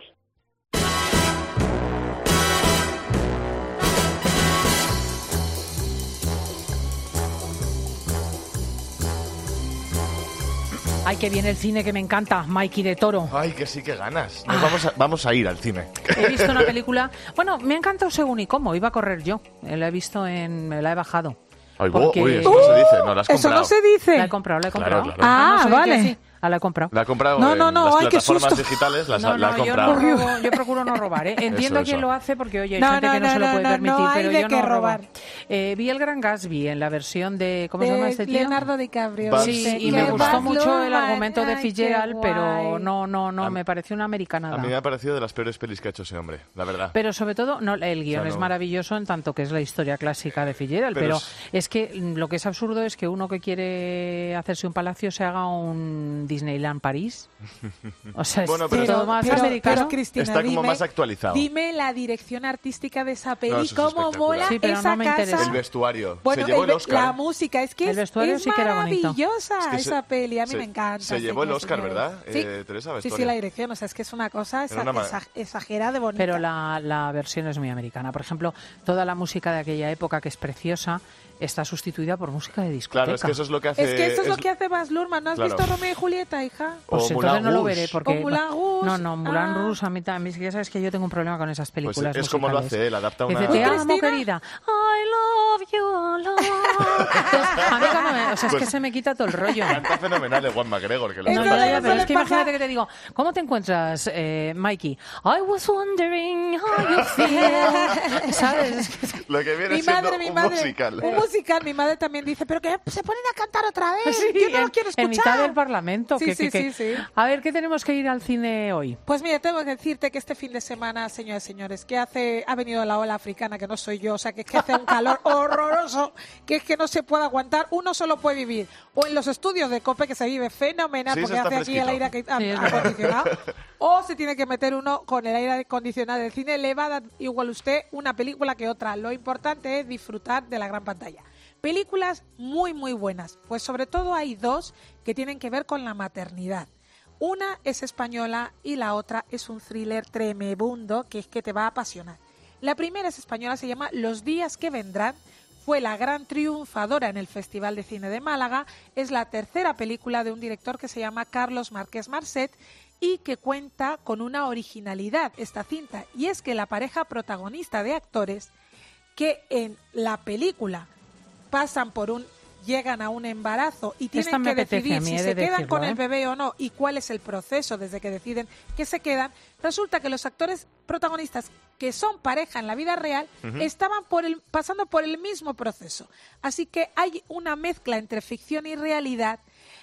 Ay, que viene el cine, que me encanta, Mikey de Toro. Ay, que sí, que ganas. Nos vamos, a, vamos a ir al cine. He visto una película, bueno, me ha encantado según y cómo, iba a correr yo, la he visto en, me la he bajado. Ay, porque... Uy, eso no se dice, no, la has comprado. Eso no se dice. La he comprado, la he comprado. Claro, claro. Ah, ah no vale. Sí. Ah, la he comprado. La he comprado no, en no, no, las ay, plataformas digitales, la, no, no, la he comprado. Yo, no robo, yo procuro no robar, ¿eh? Entiendo eso, quién eso. lo hace porque, oye, hay no, gente no, que no, no se lo no, puede no, permitir, no hay pero de yo qué no robar. robo. Eh, vi El Gran Gatsby en la versión de, ¿cómo de se llama este tío? Leonardo DiCaprio. Sí, sí y me que gustó Baz mucho Luhrmann. el argumento de Ay, Fitzgerald, qué pero guay. no, no, no, A me pareció una americanada. A mí me ha parecido de las peores pelis que ha hecho ese hombre, la verdad. Pero sobre todo, no, el guión O sea, es no. maravilloso en tanto que es la historia clásica de Fitzgerald, pero, Pero pero es... es que lo que es absurdo es que uno que quiere hacerse un palacio se haga un Disneyland París. O sea, es bueno, pero todo es... más pero, americano. pero, Cristina, está como dime, más actualizado. Dime la dirección artística de esa peli, No, eso es cómo mola sí, pero esa no me casa. interesa. El vestuario. Bueno, se llevó el, el Oscar. la música, es que el es, vestuario es sí que era bonito. maravillosa es que esa se, peli, a mí se, me encanta. Se llevó el Oscar, ¿verdad, sí, eh, Teresa? Sí, vestuario. sí, la dirección, o sea, es que es una cosa esa, una esa, exagerada de bonita. Pero la, la versión es muy americana. Por ejemplo, toda la música de aquella época, que es preciosa, está sustituida por música de discoteca. Claro, es que eso es lo que hace... Es que eso es, es... lo que hace Baz Luhrmann. ¿No has claro. visto Romeo y Julieta, hija? Pues o entonces Moulin no lo Rouge. veré porque... O Moulin Rouge. No, no, Moulin Ah. Rouge a mí también, ya sabes que yo tengo un problema con esas películas Pues es musicales. como lo hace él, adapta una... Dice, te Uy, amo, Cristina. querida. I love you a lot. Entonces, a mí cuando me- o sea, es Pues- que se me quita todo el rollo. Canta fenomenal de Juan McGregor, que lo No, Eso ya, le- ya, eso pero le es que pasa- imagínate que te digo, ¿cómo te encuentras, eh, Mikey? I was wondering how you feel. ¿Sabes? Es que- Lo que viene Mi siendo madre, mi un madre. musical. Un musical. Mi madre también dice, pero que se ponen a cantar otra vez. Sí, Yo no en, lo quiero escuchar. en mitad del Parlamento. Sí, que- sí, que- sí, que- sí. A ver, ¿qué tenemos que ir al cine hoy? Pues mira, tengo que decirte que este fin de semana, señores y señores, que hace ha venido la ola africana, que no soy yo, o sea, que es que hace un calor horroroso, que es que no se puede aguantar, uno solo puede vivir o en los estudios de COPE, que se vive fenomenal, Sí, eso porque está hace aquí el fresquito. aire ac- Sí, es acondicionado, o se tiene que meter uno con el aire acondicionado del cine, le va a dar igual usted una película que otra. Lo importante es disfrutar de la gran pantalla. Películas muy, muy buenas, pues sobre todo hay dos que tienen que ver con la maternidad. Una es española y la otra es un thriller tremebundo que es que te va a apasionar. La primera es española, se llama Los días que vendrán, fue la gran triunfadora en el Festival de Cine de Málaga, es la tercera película de un director que se llama Carlos Márquez Marcet y que cuenta con una originalidad esta cinta, y es que la pareja protagonista de actores que en la película pasan por un llegan a un embarazo y tienen Esta me que apetece decidir a mí, si he se de quedan decirlo, con ¿eh? el bebé o no y cuál es el proceso desde que deciden que se quedan. Resulta que los actores protagonistas que son pareja en la vida real Ujú. estaban por el, pasando por el mismo proceso. Así que hay una mezcla entre ficción y realidad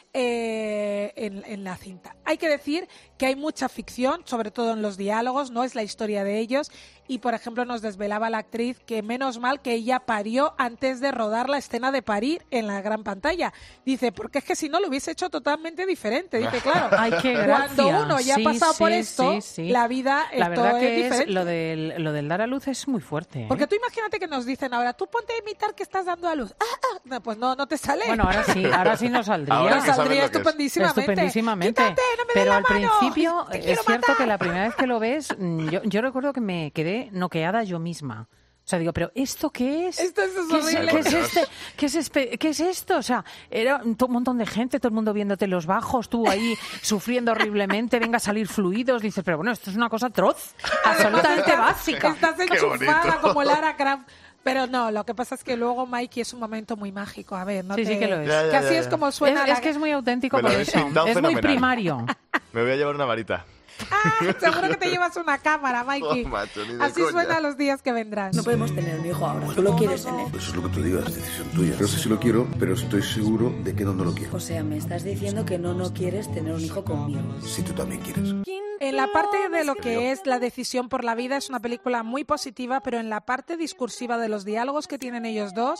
eh, en, en la cinta. Hay que decir que hay mucha ficción, sobre todo en los diálogos, no es la historia de ellos. Y, por ejemplo, nos desvelaba la actriz que menos mal que ella parió antes de rodar la escena de parir en la gran pantalla. Dice, porque es que si no lo hubiese hecho totalmente diferente. Dice, claro, Ay, qué cuando gracia. uno ya Sí, ha pasado por sí, esto, sí, sí. la vida La esto verdad es que es, diferente. lo del, lo del dar a luz es muy fuerte. ¿eh? Porque tú imagínate que nos dicen ahora, tú ponte a imitar que estás dando a luz. Ah, ah, no, pues no, no te sale. Bueno, ahora sí, ahora sí nos saldría. Ahora Nos saldría estupendísimamente. Estupendísimamente. Quítate, no me des Pero la al mano, principio te es quiero cierto matar. que la primera vez que lo ves, mm, yo, yo recuerdo que me quedé noqueada yo misma. O sea, digo, ¿pero esto qué es? Esto es ¿Qué es, horrible. ¿qué es este? ¿Qué es, espe- ¿Qué es esto? O sea, era un to- montón de gente, todo el mundo viéndote los bajos, tú ahí sufriendo horriblemente, venga a salir fluidos, dices, pero bueno, esto es una cosa atroz, absolutamente Estás- básica. Estás enchufada como Lara Croft. Pero no, lo que pasa es que luego, Mikey, es un momento muy mágico. A ver, no Sí, te... sí que lo es. Ya, ya, que así ya, es ya. como suena. Es, la- es que es muy auténtico Me lo por habéis eso. pintado Es muy fenomenal. primario. Me voy a llevar una varita. Seguro que te llevas una cámara, Mikey. Oh, macho, ni de Así coña. suena los días que vendrán. No podemos tener un hijo ahora. Tú lo quieres, N. Eso es lo que tú digas, es decisión tuya. No sé si lo quiero, pero estoy seguro de que no, no lo quiero. O sea, me estás diciendo que no, no quieres tener un hijo conmigo. Si tú también quieres. En la parte de lo que es la decisión por la vida es una película muy positiva, pero en la parte discursiva de los diálogos que tienen ellos dos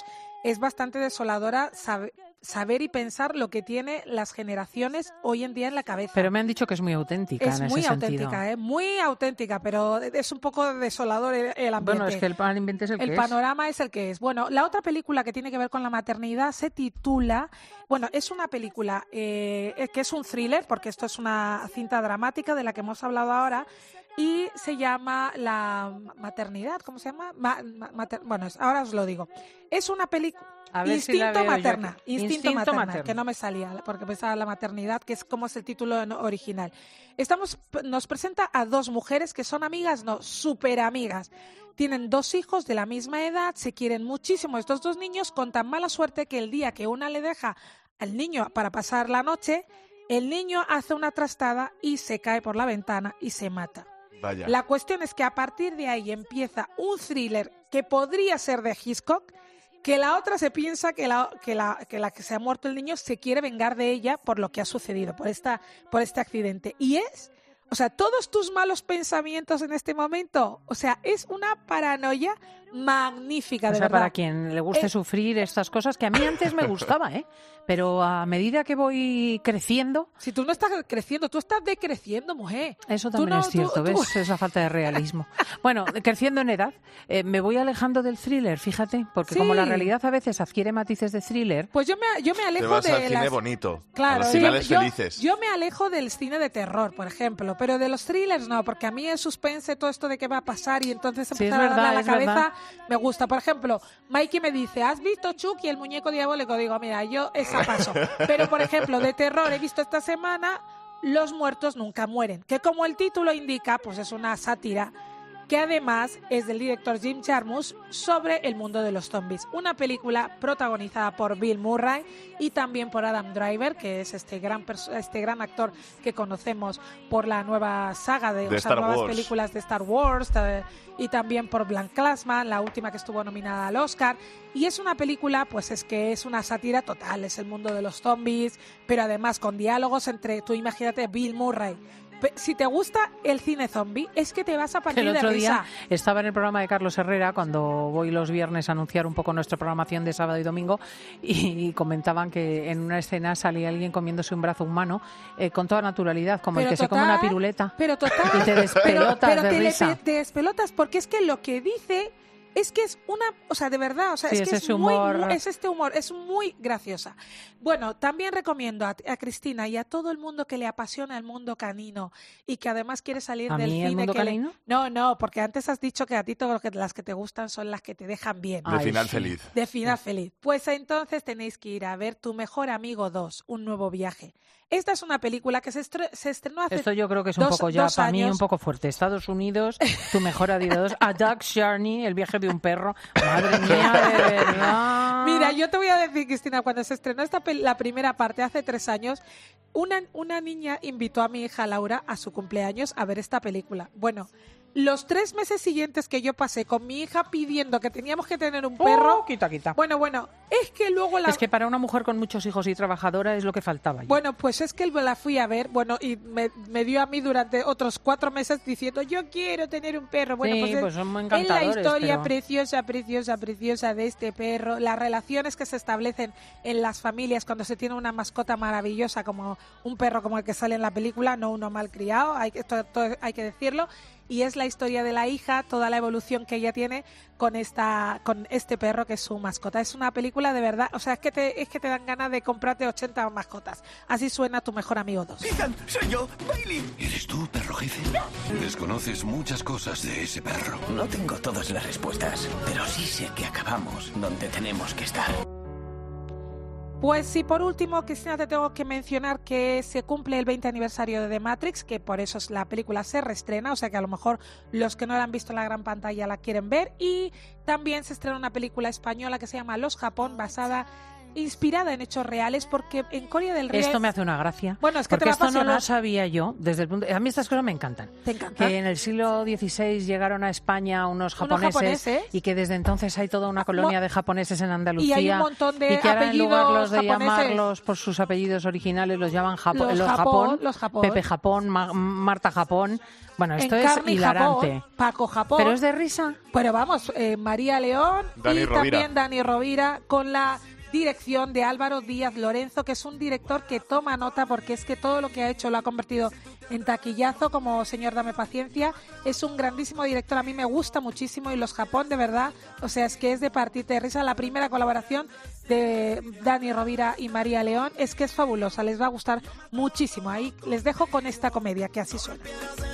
es bastante desoladora saber, saber y pensar lo que tiene las generaciones hoy en día en la cabeza. Pero me han dicho que es muy auténtica Es en muy ese auténtica, sentido. ¿eh? Muy auténtica, pero es un poco desolador el, el ambiente. Bueno, es que el ambiente es el, El que panorama es. es el que es. Bueno, la otra película que tiene que ver con la maternidad se titula... Bueno, es una película eh, que es un thriller, porque esto es una cinta dramática de la que hemos hablado ahora, y se llama La Maternidad, ¿cómo se llama? Ma- ma- mater- bueno, es- ahora os lo digo. Es una película... A ver si la Instinto veo yo materna, aquí. instinto, Instinto materna, materno. que no me salía, porque pensaba la maternidad, que es como es el título en- original. Estamos, nos presenta a dos mujeres que son amigas, no, súper amigas. Tienen dos hijos de la misma edad, se quieren muchísimo estos dos niños, con tan mala suerte que el día que una le deja al niño para pasar la noche, el niño hace una trastada y se cae por la ventana y se mata. Vaya. La cuestión es que a partir de ahí empieza un thriller que podría ser de Hitchcock, que la otra se piensa que la, que la que la que se ha muerto el niño se quiere vengar de ella por lo que ha sucedido, por esta por este accidente. Y es, o sea, todos tus malos pensamientos en este momento, o sea, es una paranoia magnífica, de O sea, verdad. para quien le guste Eh, sufrir estas cosas, que a mí antes me gustaba, ¿eh? Pero a medida que voy creciendo... Si tú no estás creciendo, tú estás decreciendo, mujer. Eso Tú también no- es cierto, tú- tú- ¿ves? Es la falta de realismo. Bueno, creciendo en edad, eh, me voy alejando del thriller, fíjate, porque como la Sí. realidad a veces adquiere matices de thriller... Pues yo me, yo me Te alejo vas de al cine las... bonito, Claro, a los yo- finales yo, felices. yo me alejo del cine de terror, por ejemplo, pero de los thrillers no, porque a mí el suspense, todo esto de qué va a pasar y entonces Sí, empezar es a darle verdad, a la es cabeza, verdad. me gusta. Por ejemplo, Mikey me dice, ¿has visto Chucky, el muñeco diabólico? Digo, mira, yo esa paso. Pero, por ejemplo, de terror he visto esta semana Los muertos nunca mueren, que como el título indica, pues es una sátira que además es del director Jim Jarmusch sobre el mundo de los zombies. Una película protagonizada por Bill Murray y también por Adam Driver, que es este gran perso- este gran actor que conocemos por la nueva saga de, De o sea, Star nuevas Wars. películas de Star Wars, ta- y también por Blanc Clansman, la última que estuvo nominada al Oscar. Y es una película, pues es que es una sátira total, es el mundo de los zombies, pero además con diálogos entre, tú imagínate, Bill Murray. Pe- Si te gusta el cine zombie, es que te vas a partir El otro de risa. día estaba en el programa de Carlos Herrera, cuando voy los viernes a anunciar un poco nuestra programación de sábado y domingo, y comentaban que en una escena salía alguien comiéndose un brazo humano eh, con toda naturalidad, como el Pero que se total, come una piruleta. Pero total. Y te despelotas pero, pero de te, le- risa. te despelotas porque es que lo que dice es que es una, o sea, de verdad, o sea, Sí, es es que es ese muy, humor. muy- es este humor, es muy graciosa. Bueno, también recomiendo a, a Cristina y a todo el mundo que le apasiona el mundo canino y que además quiere salir ¿A del mí el cine mundo que le- canino? No, no, porque antes has dicho que a ti todo lo que las que te gustan son las que te dejan bien. De final feliz. De final feliz. Pues entonces tenéis que ir a ver Tu mejor amigo dos, un nuevo viaje. Esta es una película que se, estre- se estrenó hace Esto yo creo que es un dos- poco ya, dos para mí, años. un poco fuerte. Estados Unidos, tu mejor adiós. A Dog's Journey, el viaje de un perro. Madre mía, de verdad. Mira, yo te voy a decir, Cristina, cuando se estrenó esta pel- la primera parte hace tres años, una, una niña invitó a mi hija Laura a su cumpleaños a ver esta película. Bueno, los tres meses siguientes que yo pasé con mi hija pidiendo que teníamos que tener un perro... Oh, quita, quita. Bueno, bueno, es que luego la... Es que para una mujer con muchos hijos y trabajadora es lo que faltaba. ya. Bueno, pues es que la fui a ver, bueno, y me, me dio a mí durante otros cuatro meses diciendo, yo quiero tener un perro. Bueno, Sí, pues, es- pues son muy es la encantadores, historia pero- preciosa, preciosa, preciosa de este perro, las relaciones que se establecen en las familias cuando se tiene una mascota maravillosa como un perro como el que sale en la película, no uno malcriado, hay que, esto, esto hay que decirlo. Y es la historia de la hija, toda la evolución que ella tiene con esta con este perro que es su mascota. Es una película de verdad, o sea, es que te, es que te dan ganas de comprarte ochenta mascotas. Así suena Tu mejor amigo dos. Ethan, soy yo, Bailey. ¿Eres tú, perro jefe? Desconoces muchas cosas de ese perro. No tengo todas las respuestas, pero sí sé que acabamos donde tenemos que estar. Pues sí, por último, Cristina, te tengo que mencionar que se cumple el veinte aniversario de The Matrix, que por eso es- la película se reestrena, o sea que a lo mejor los que no la han visto en la gran pantalla la quieren ver. Y también se estrena una película española que se llama Los Japón, basada inspirada en hechos reales, porque en Corea del Río... Esto me hace una gracia. Bueno, es que porque te va a esto no apasionar. lo sabía yo desde el punto... A mí estas cosas me encantan. ¿Te encanta? Que en el siglo dieciséis llegaron a España unos japoneses, Unos japoneses. y que desde entonces hay toda una colonia de japoneses en Andalucía. Y hay un montón de y que ahora en apellidos lugar los de japoneses. llamarlos por sus apellidos originales los llaman Japo- Los los Japón, Japón, los Japón. Pepe Japón, Ma- Marta Japón. Bueno, esto es Encarni hilarante. Japón, Paco Japón. ¿Pero es de risa? Pero vamos, eh, María León Dani y Rovira. también Dani Rovira con la dirección de Álvaro Díaz Lorenzo, que es un director que toma nota porque es que todo lo que ha hecho lo ha convertido en taquillazo, como Señor Dame Paciencia. Es un grandísimo director, a mí me gusta muchísimo, y los Japón, de verdad, o sea, es que es de partirte de risa. La primera colaboración de Dani Rovira y María León es que es fabulosa, les va a gustar muchísimo. Ahí les dejo con esta comedia que así suena.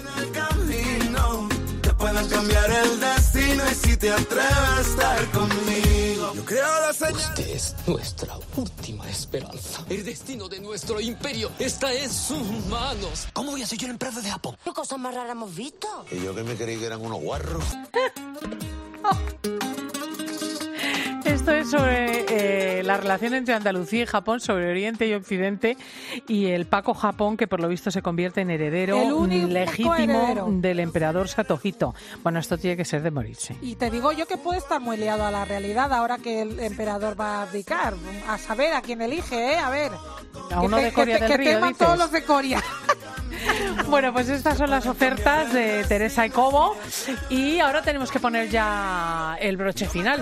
Que puedas cambiar el destino y si te atreves a estar conmigo. Yo creo la señal. Usted es nuestra última esperanza. El destino de nuestro imperio está en sus manos. ¿Cómo voy a ser yo el emperador de Japón? ¿Qué cosas más raras hemos visto? Y yo que me creí que eran unos guarros. Esto es sobre eh, la relación entre Andalucía y Japón, sobre Oriente y Occidente, y el Paco Japón, que por lo visto se convierte en heredero El único legítimo heredero. del emperador Satohito. Bueno, esto tiene que ser de morirse. Y te digo yo que puede estar muy liado a la realidad ahora que el emperador va a abdicar. A saber a quién elige, ¿eh? A ver. A Que uno te- de Corea que te- del que Río, teman dices. todos los de Corea. Bueno, pues estas son las ofertas de Teresa y Cobo, y ahora tenemos que poner ya el broche final.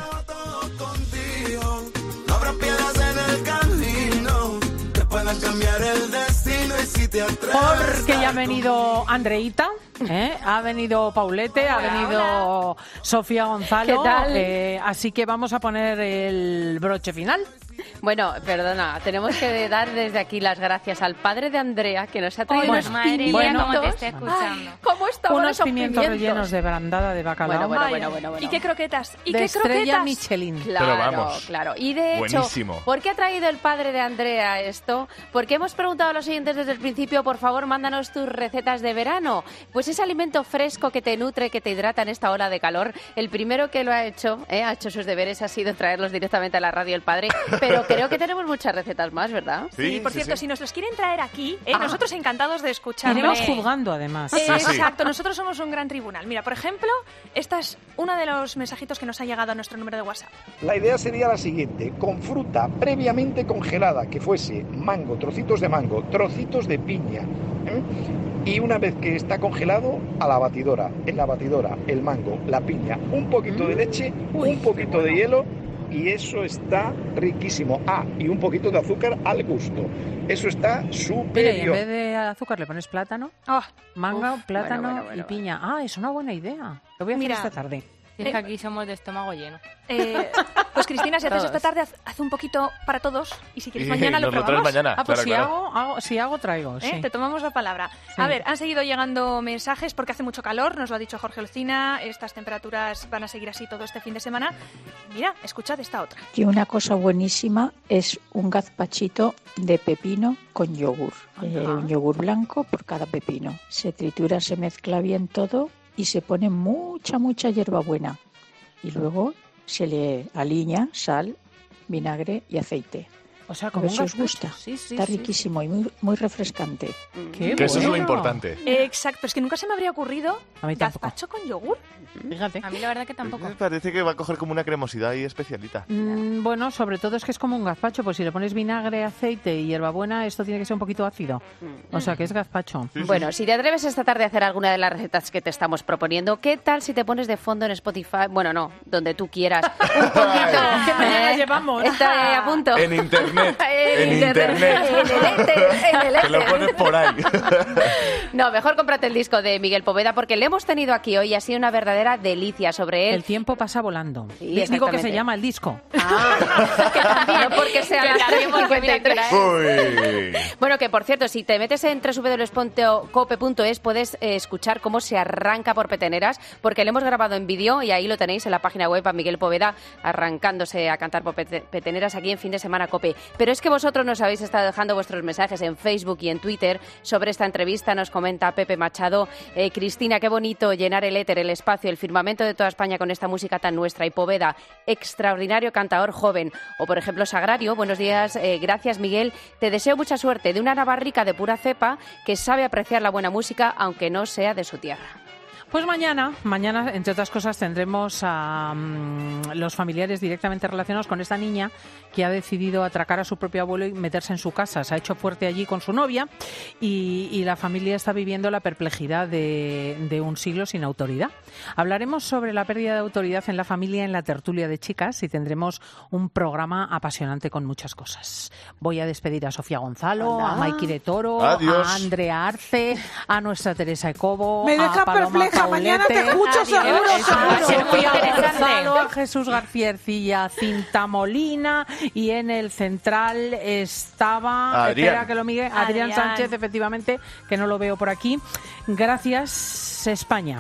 No habrá piedras en el camino que puedan cambiar el destino y si te atreves a Porque ya ha estar venido Andreita, ¿eh? Ha venido Paulete, ha venido Sofía Gonzalo. ¿Qué tal? eh, así que vamos a poner el broche final. Bueno, perdona, tenemos que dar desde aquí las gracias al padre de Andrea, que nos ha traído Ay, unos madre mía, pimientos. cómo te está escuchando. Ay, ¿cómo estaban Unos esos pimientos, pimientos? rellenos de brandada de bacalao. Bueno, bueno, Vaya. bueno, bueno, bueno. ¿Y qué croquetas? ¿Y de qué estrella croquetas? Michelin. Claro, Pero vamos, claro. Y de hecho, buenísimo. ¿por qué ha traído el padre de Andrea esto? Porque hemos preguntado a los oyentes desde el principio, por favor, mándanos tus recetas de verano. Pues ese alimento fresco que te nutre, que te hidrata en esta ola de calor. El primero que lo ha hecho, ¿eh? ha hecho sus deberes, ha sido traerlos directamente a la radio el padre. Pero creo que tenemos muchas recetas más, ¿verdad? Sí, por cierto, si nos los quieren traer aquí, eh, Ah. nosotros encantados de escuchar. Iremos juzgando, además. Eh, Sí, sí. Exacto, nosotros somos un gran tribunal. Mira, por ejemplo, esta es uno de los mensajitos que nos ha llegado a nuestro número de WhatsApp. La idea sería la siguiente, con fruta previamente congelada, que fuese mango, trocitos de mango, trocitos de piña, ¿eh? Y una vez que está congelado, a la batidora. En la batidora, el mango, la piña, un poquito de leche, un poquito de hielo, y eso está riquísimo. Ah, y un poquito de azúcar al gusto. Eso está Mira, y en superior. vez de azúcar le pones plátano, manga, Uf, plátano bueno, bueno, bueno, y piña. Ah, es una buena idea. Lo voy a hacer Mira, esta tarde. Es que aquí somos de estómago lleno. Eh, pues Cristina, si haces Todos. esta tarde, haz, haz un poquito para todos y si quieres Y mañana lo nos lo traes probamos. mañana. Ah, pues Claro, si, claro. Hago, hago, si hago, traigo. ¿Eh? Sí. Te tomamos la palabra. Sí. A ver, han seguido llegando mensajes porque hace mucho calor, nos lo ha dicho Jorge Lucina, estas temperaturas van a seguir así todo este fin de semana. Mira, escuchad esta otra. Y una cosa buenísima es un gazpachito de pepino con yogur. Eh, un yogur blanco por cada pepino. Se tritura, se mezcla bien todo y se pone mucha, mucha hierbabuena. Y luego se le aliña sal, vinagre y aceite. O sea, A como ver un si os gazpacho. gusta. Sí, sí, Está sí. riquísimo y muy, muy refrescante. Qué Que eso es lo bueno. importante. Eh, exacto, es que nunca se me habría ocurrido A mí tampoco. gazpacho con yogur. Fíjate. A mí la verdad que tampoco. Me parece que va a coger como una cremosidad ahí especialita. Mm, bueno, sobre todo es que es como un gazpacho, pues si le pones vinagre, aceite y hierbabuena, esto tiene que ser un poquito ácido. O sea, que es gazpacho. Bueno, si te atreves esta tarde a hacer alguna de las recetas que te estamos proponiendo, ¿qué tal si te pones de fondo en Spotify? Bueno, no, donde tú quieras. Un poquito. ¿Qué mañana ¿eh? llevamos? Está eh, a punto. En internet. En en internet. internet. En el éter, en el Te lo éter. pones por ahí. No, mejor cómprate el disco de Miguel Poveda porque le hemos tenido aquí hoy y ha sido una verdadera delicia sobre él. El tiempo pasa volando. Sí, Digo que exactamente. se llama el disco. No porque sea Que las también, tres porque mira cincuenta y tres. Uy. Bueno, que por cierto, si te metes en doble u doble u doble u punto cope punto es puedes eh, escuchar cómo se arranca por Peteneras, porque lo hemos grabado en vídeo y ahí lo tenéis en la página web a Miguel Poveda arrancándose a cantar por Pete- Peteneras aquí en Fin de Semana Cope. Pero es que vosotros nos habéis estado dejando vuestros mensajes en Facebook y en Twitter sobre esta entrevista. Nos comenta Pepe Machado. Eh, Cristina, qué bonito llenar el éter, el espacio, el firmamento de toda España con esta música tan nuestra. Y Poveda, extraordinario cantador joven. O, por ejemplo, Sagrario, buenos días, eh, gracias Miguel. Te deseo mucha suerte de una navarrica de pura cepa que sabe apreciar la buena música, aunque no sea de su tierra. Pues mañana, mañana, entre otras cosas, tendremos a um, los familiares directamente relacionados con esta niña que ha decidido atracar a su propio abuelo y meterse en su casa. Se ha hecho fuerte allí con su novia y, y la familia está viviendo la perplejidad de, de un siglo sin autoridad. Hablaremos sobre la pérdida de autoridad en la familia en la tertulia de chicas y tendremos un programa apasionante con muchas cosas. Voy a despedir a Sofía Gonzalo, Hola. a Maiki de Toro, Adiós. a Andrea Arce, a nuestra Teresa Ecobo, Me deja a Paloma perpleja. Mañana te escucho seguro, seguro. A Gonzalo, a Jesús García Ercilla, a Cinta Molina, y en el central estaba Adrián. espera que lo mire, Adrián Adrián. Sánchez, efectivamente, que no lo veo por aquí. Gracias, España.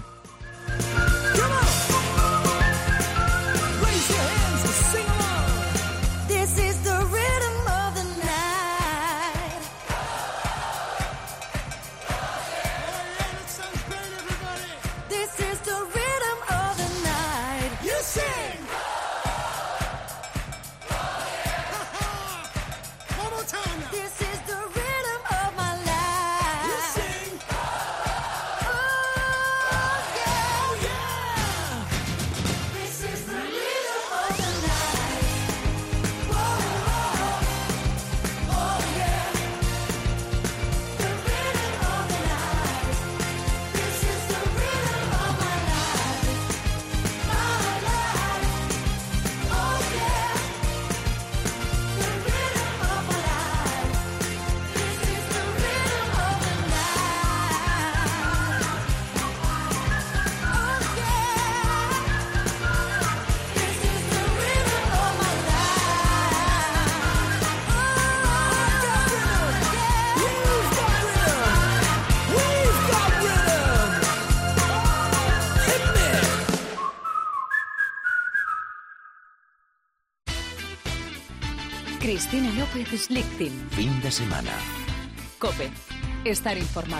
Cristina López Slichting. Fin de semana. COPE. Estar informado.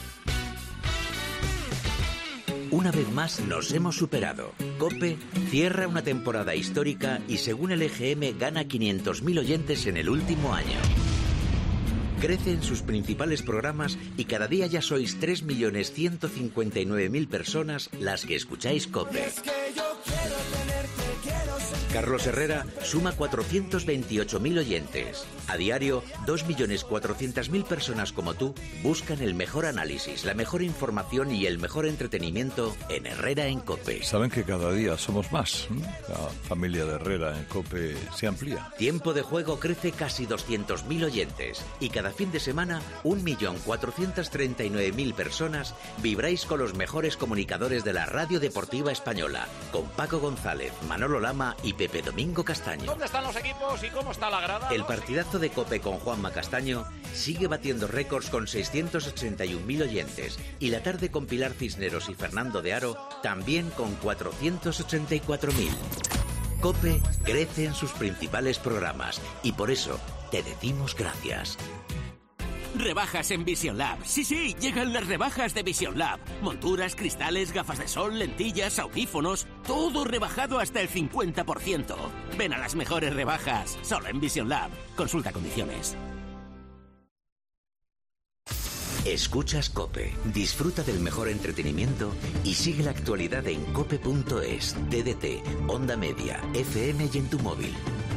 Una vez más nos hemos superado. COPE cierra una temporada histórica y según el E G M gana quinientos mil oyentes en el último año. Crece en sus principales programas y cada día ya sois tres millones ciento cincuenta y nueve mil personas las que escucháis COPE. Carlos Herrera suma cuatrocientos veintiocho mil oyentes. A diario, dos millones cuatrocientas mil personas como tú buscan el mejor análisis, la mejor información y el mejor entretenimiento en Herrera en COPE. Saben que cada día somos más. ¿eh? La familia de Herrera en COPE se amplía. Tiempo de Juego crece casi doscientos mil oyentes y cada fin de semana un millón cuatrocientas treinta y nueve mil personas vibráis con los mejores comunicadores de la radio deportiva española, con Paco González, Manolo Lama y Pepe Domingo Castaño. ¿Dónde están los equipos y cómo está la grada? El partidazo de COPE con Juanma Castaño sigue batiendo récords con seiscientos ochenta y un mil oyentes y la tarde con Pilar Cisneros y Fernando de Aro también con cuatrocientos ochenta y cuatro mil. COPE crece en sus principales programas y por eso te decimos gracias. Rebajas en Vision Lab. Sí, sí, llegan las rebajas de Vision Lab. Monturas, cristales, gafas de sol, lentillas, audífonos, todo rebajado hasta el cincuenta por ciento. Ven a las mejores rebajas, solo en Vision Lab. Consulta condiciones. Escuchas COPE, disfruta del mejor entretenimiento y sigue la actualidad en cope punto es, T D T, Onda Media, F M y en tu móvil.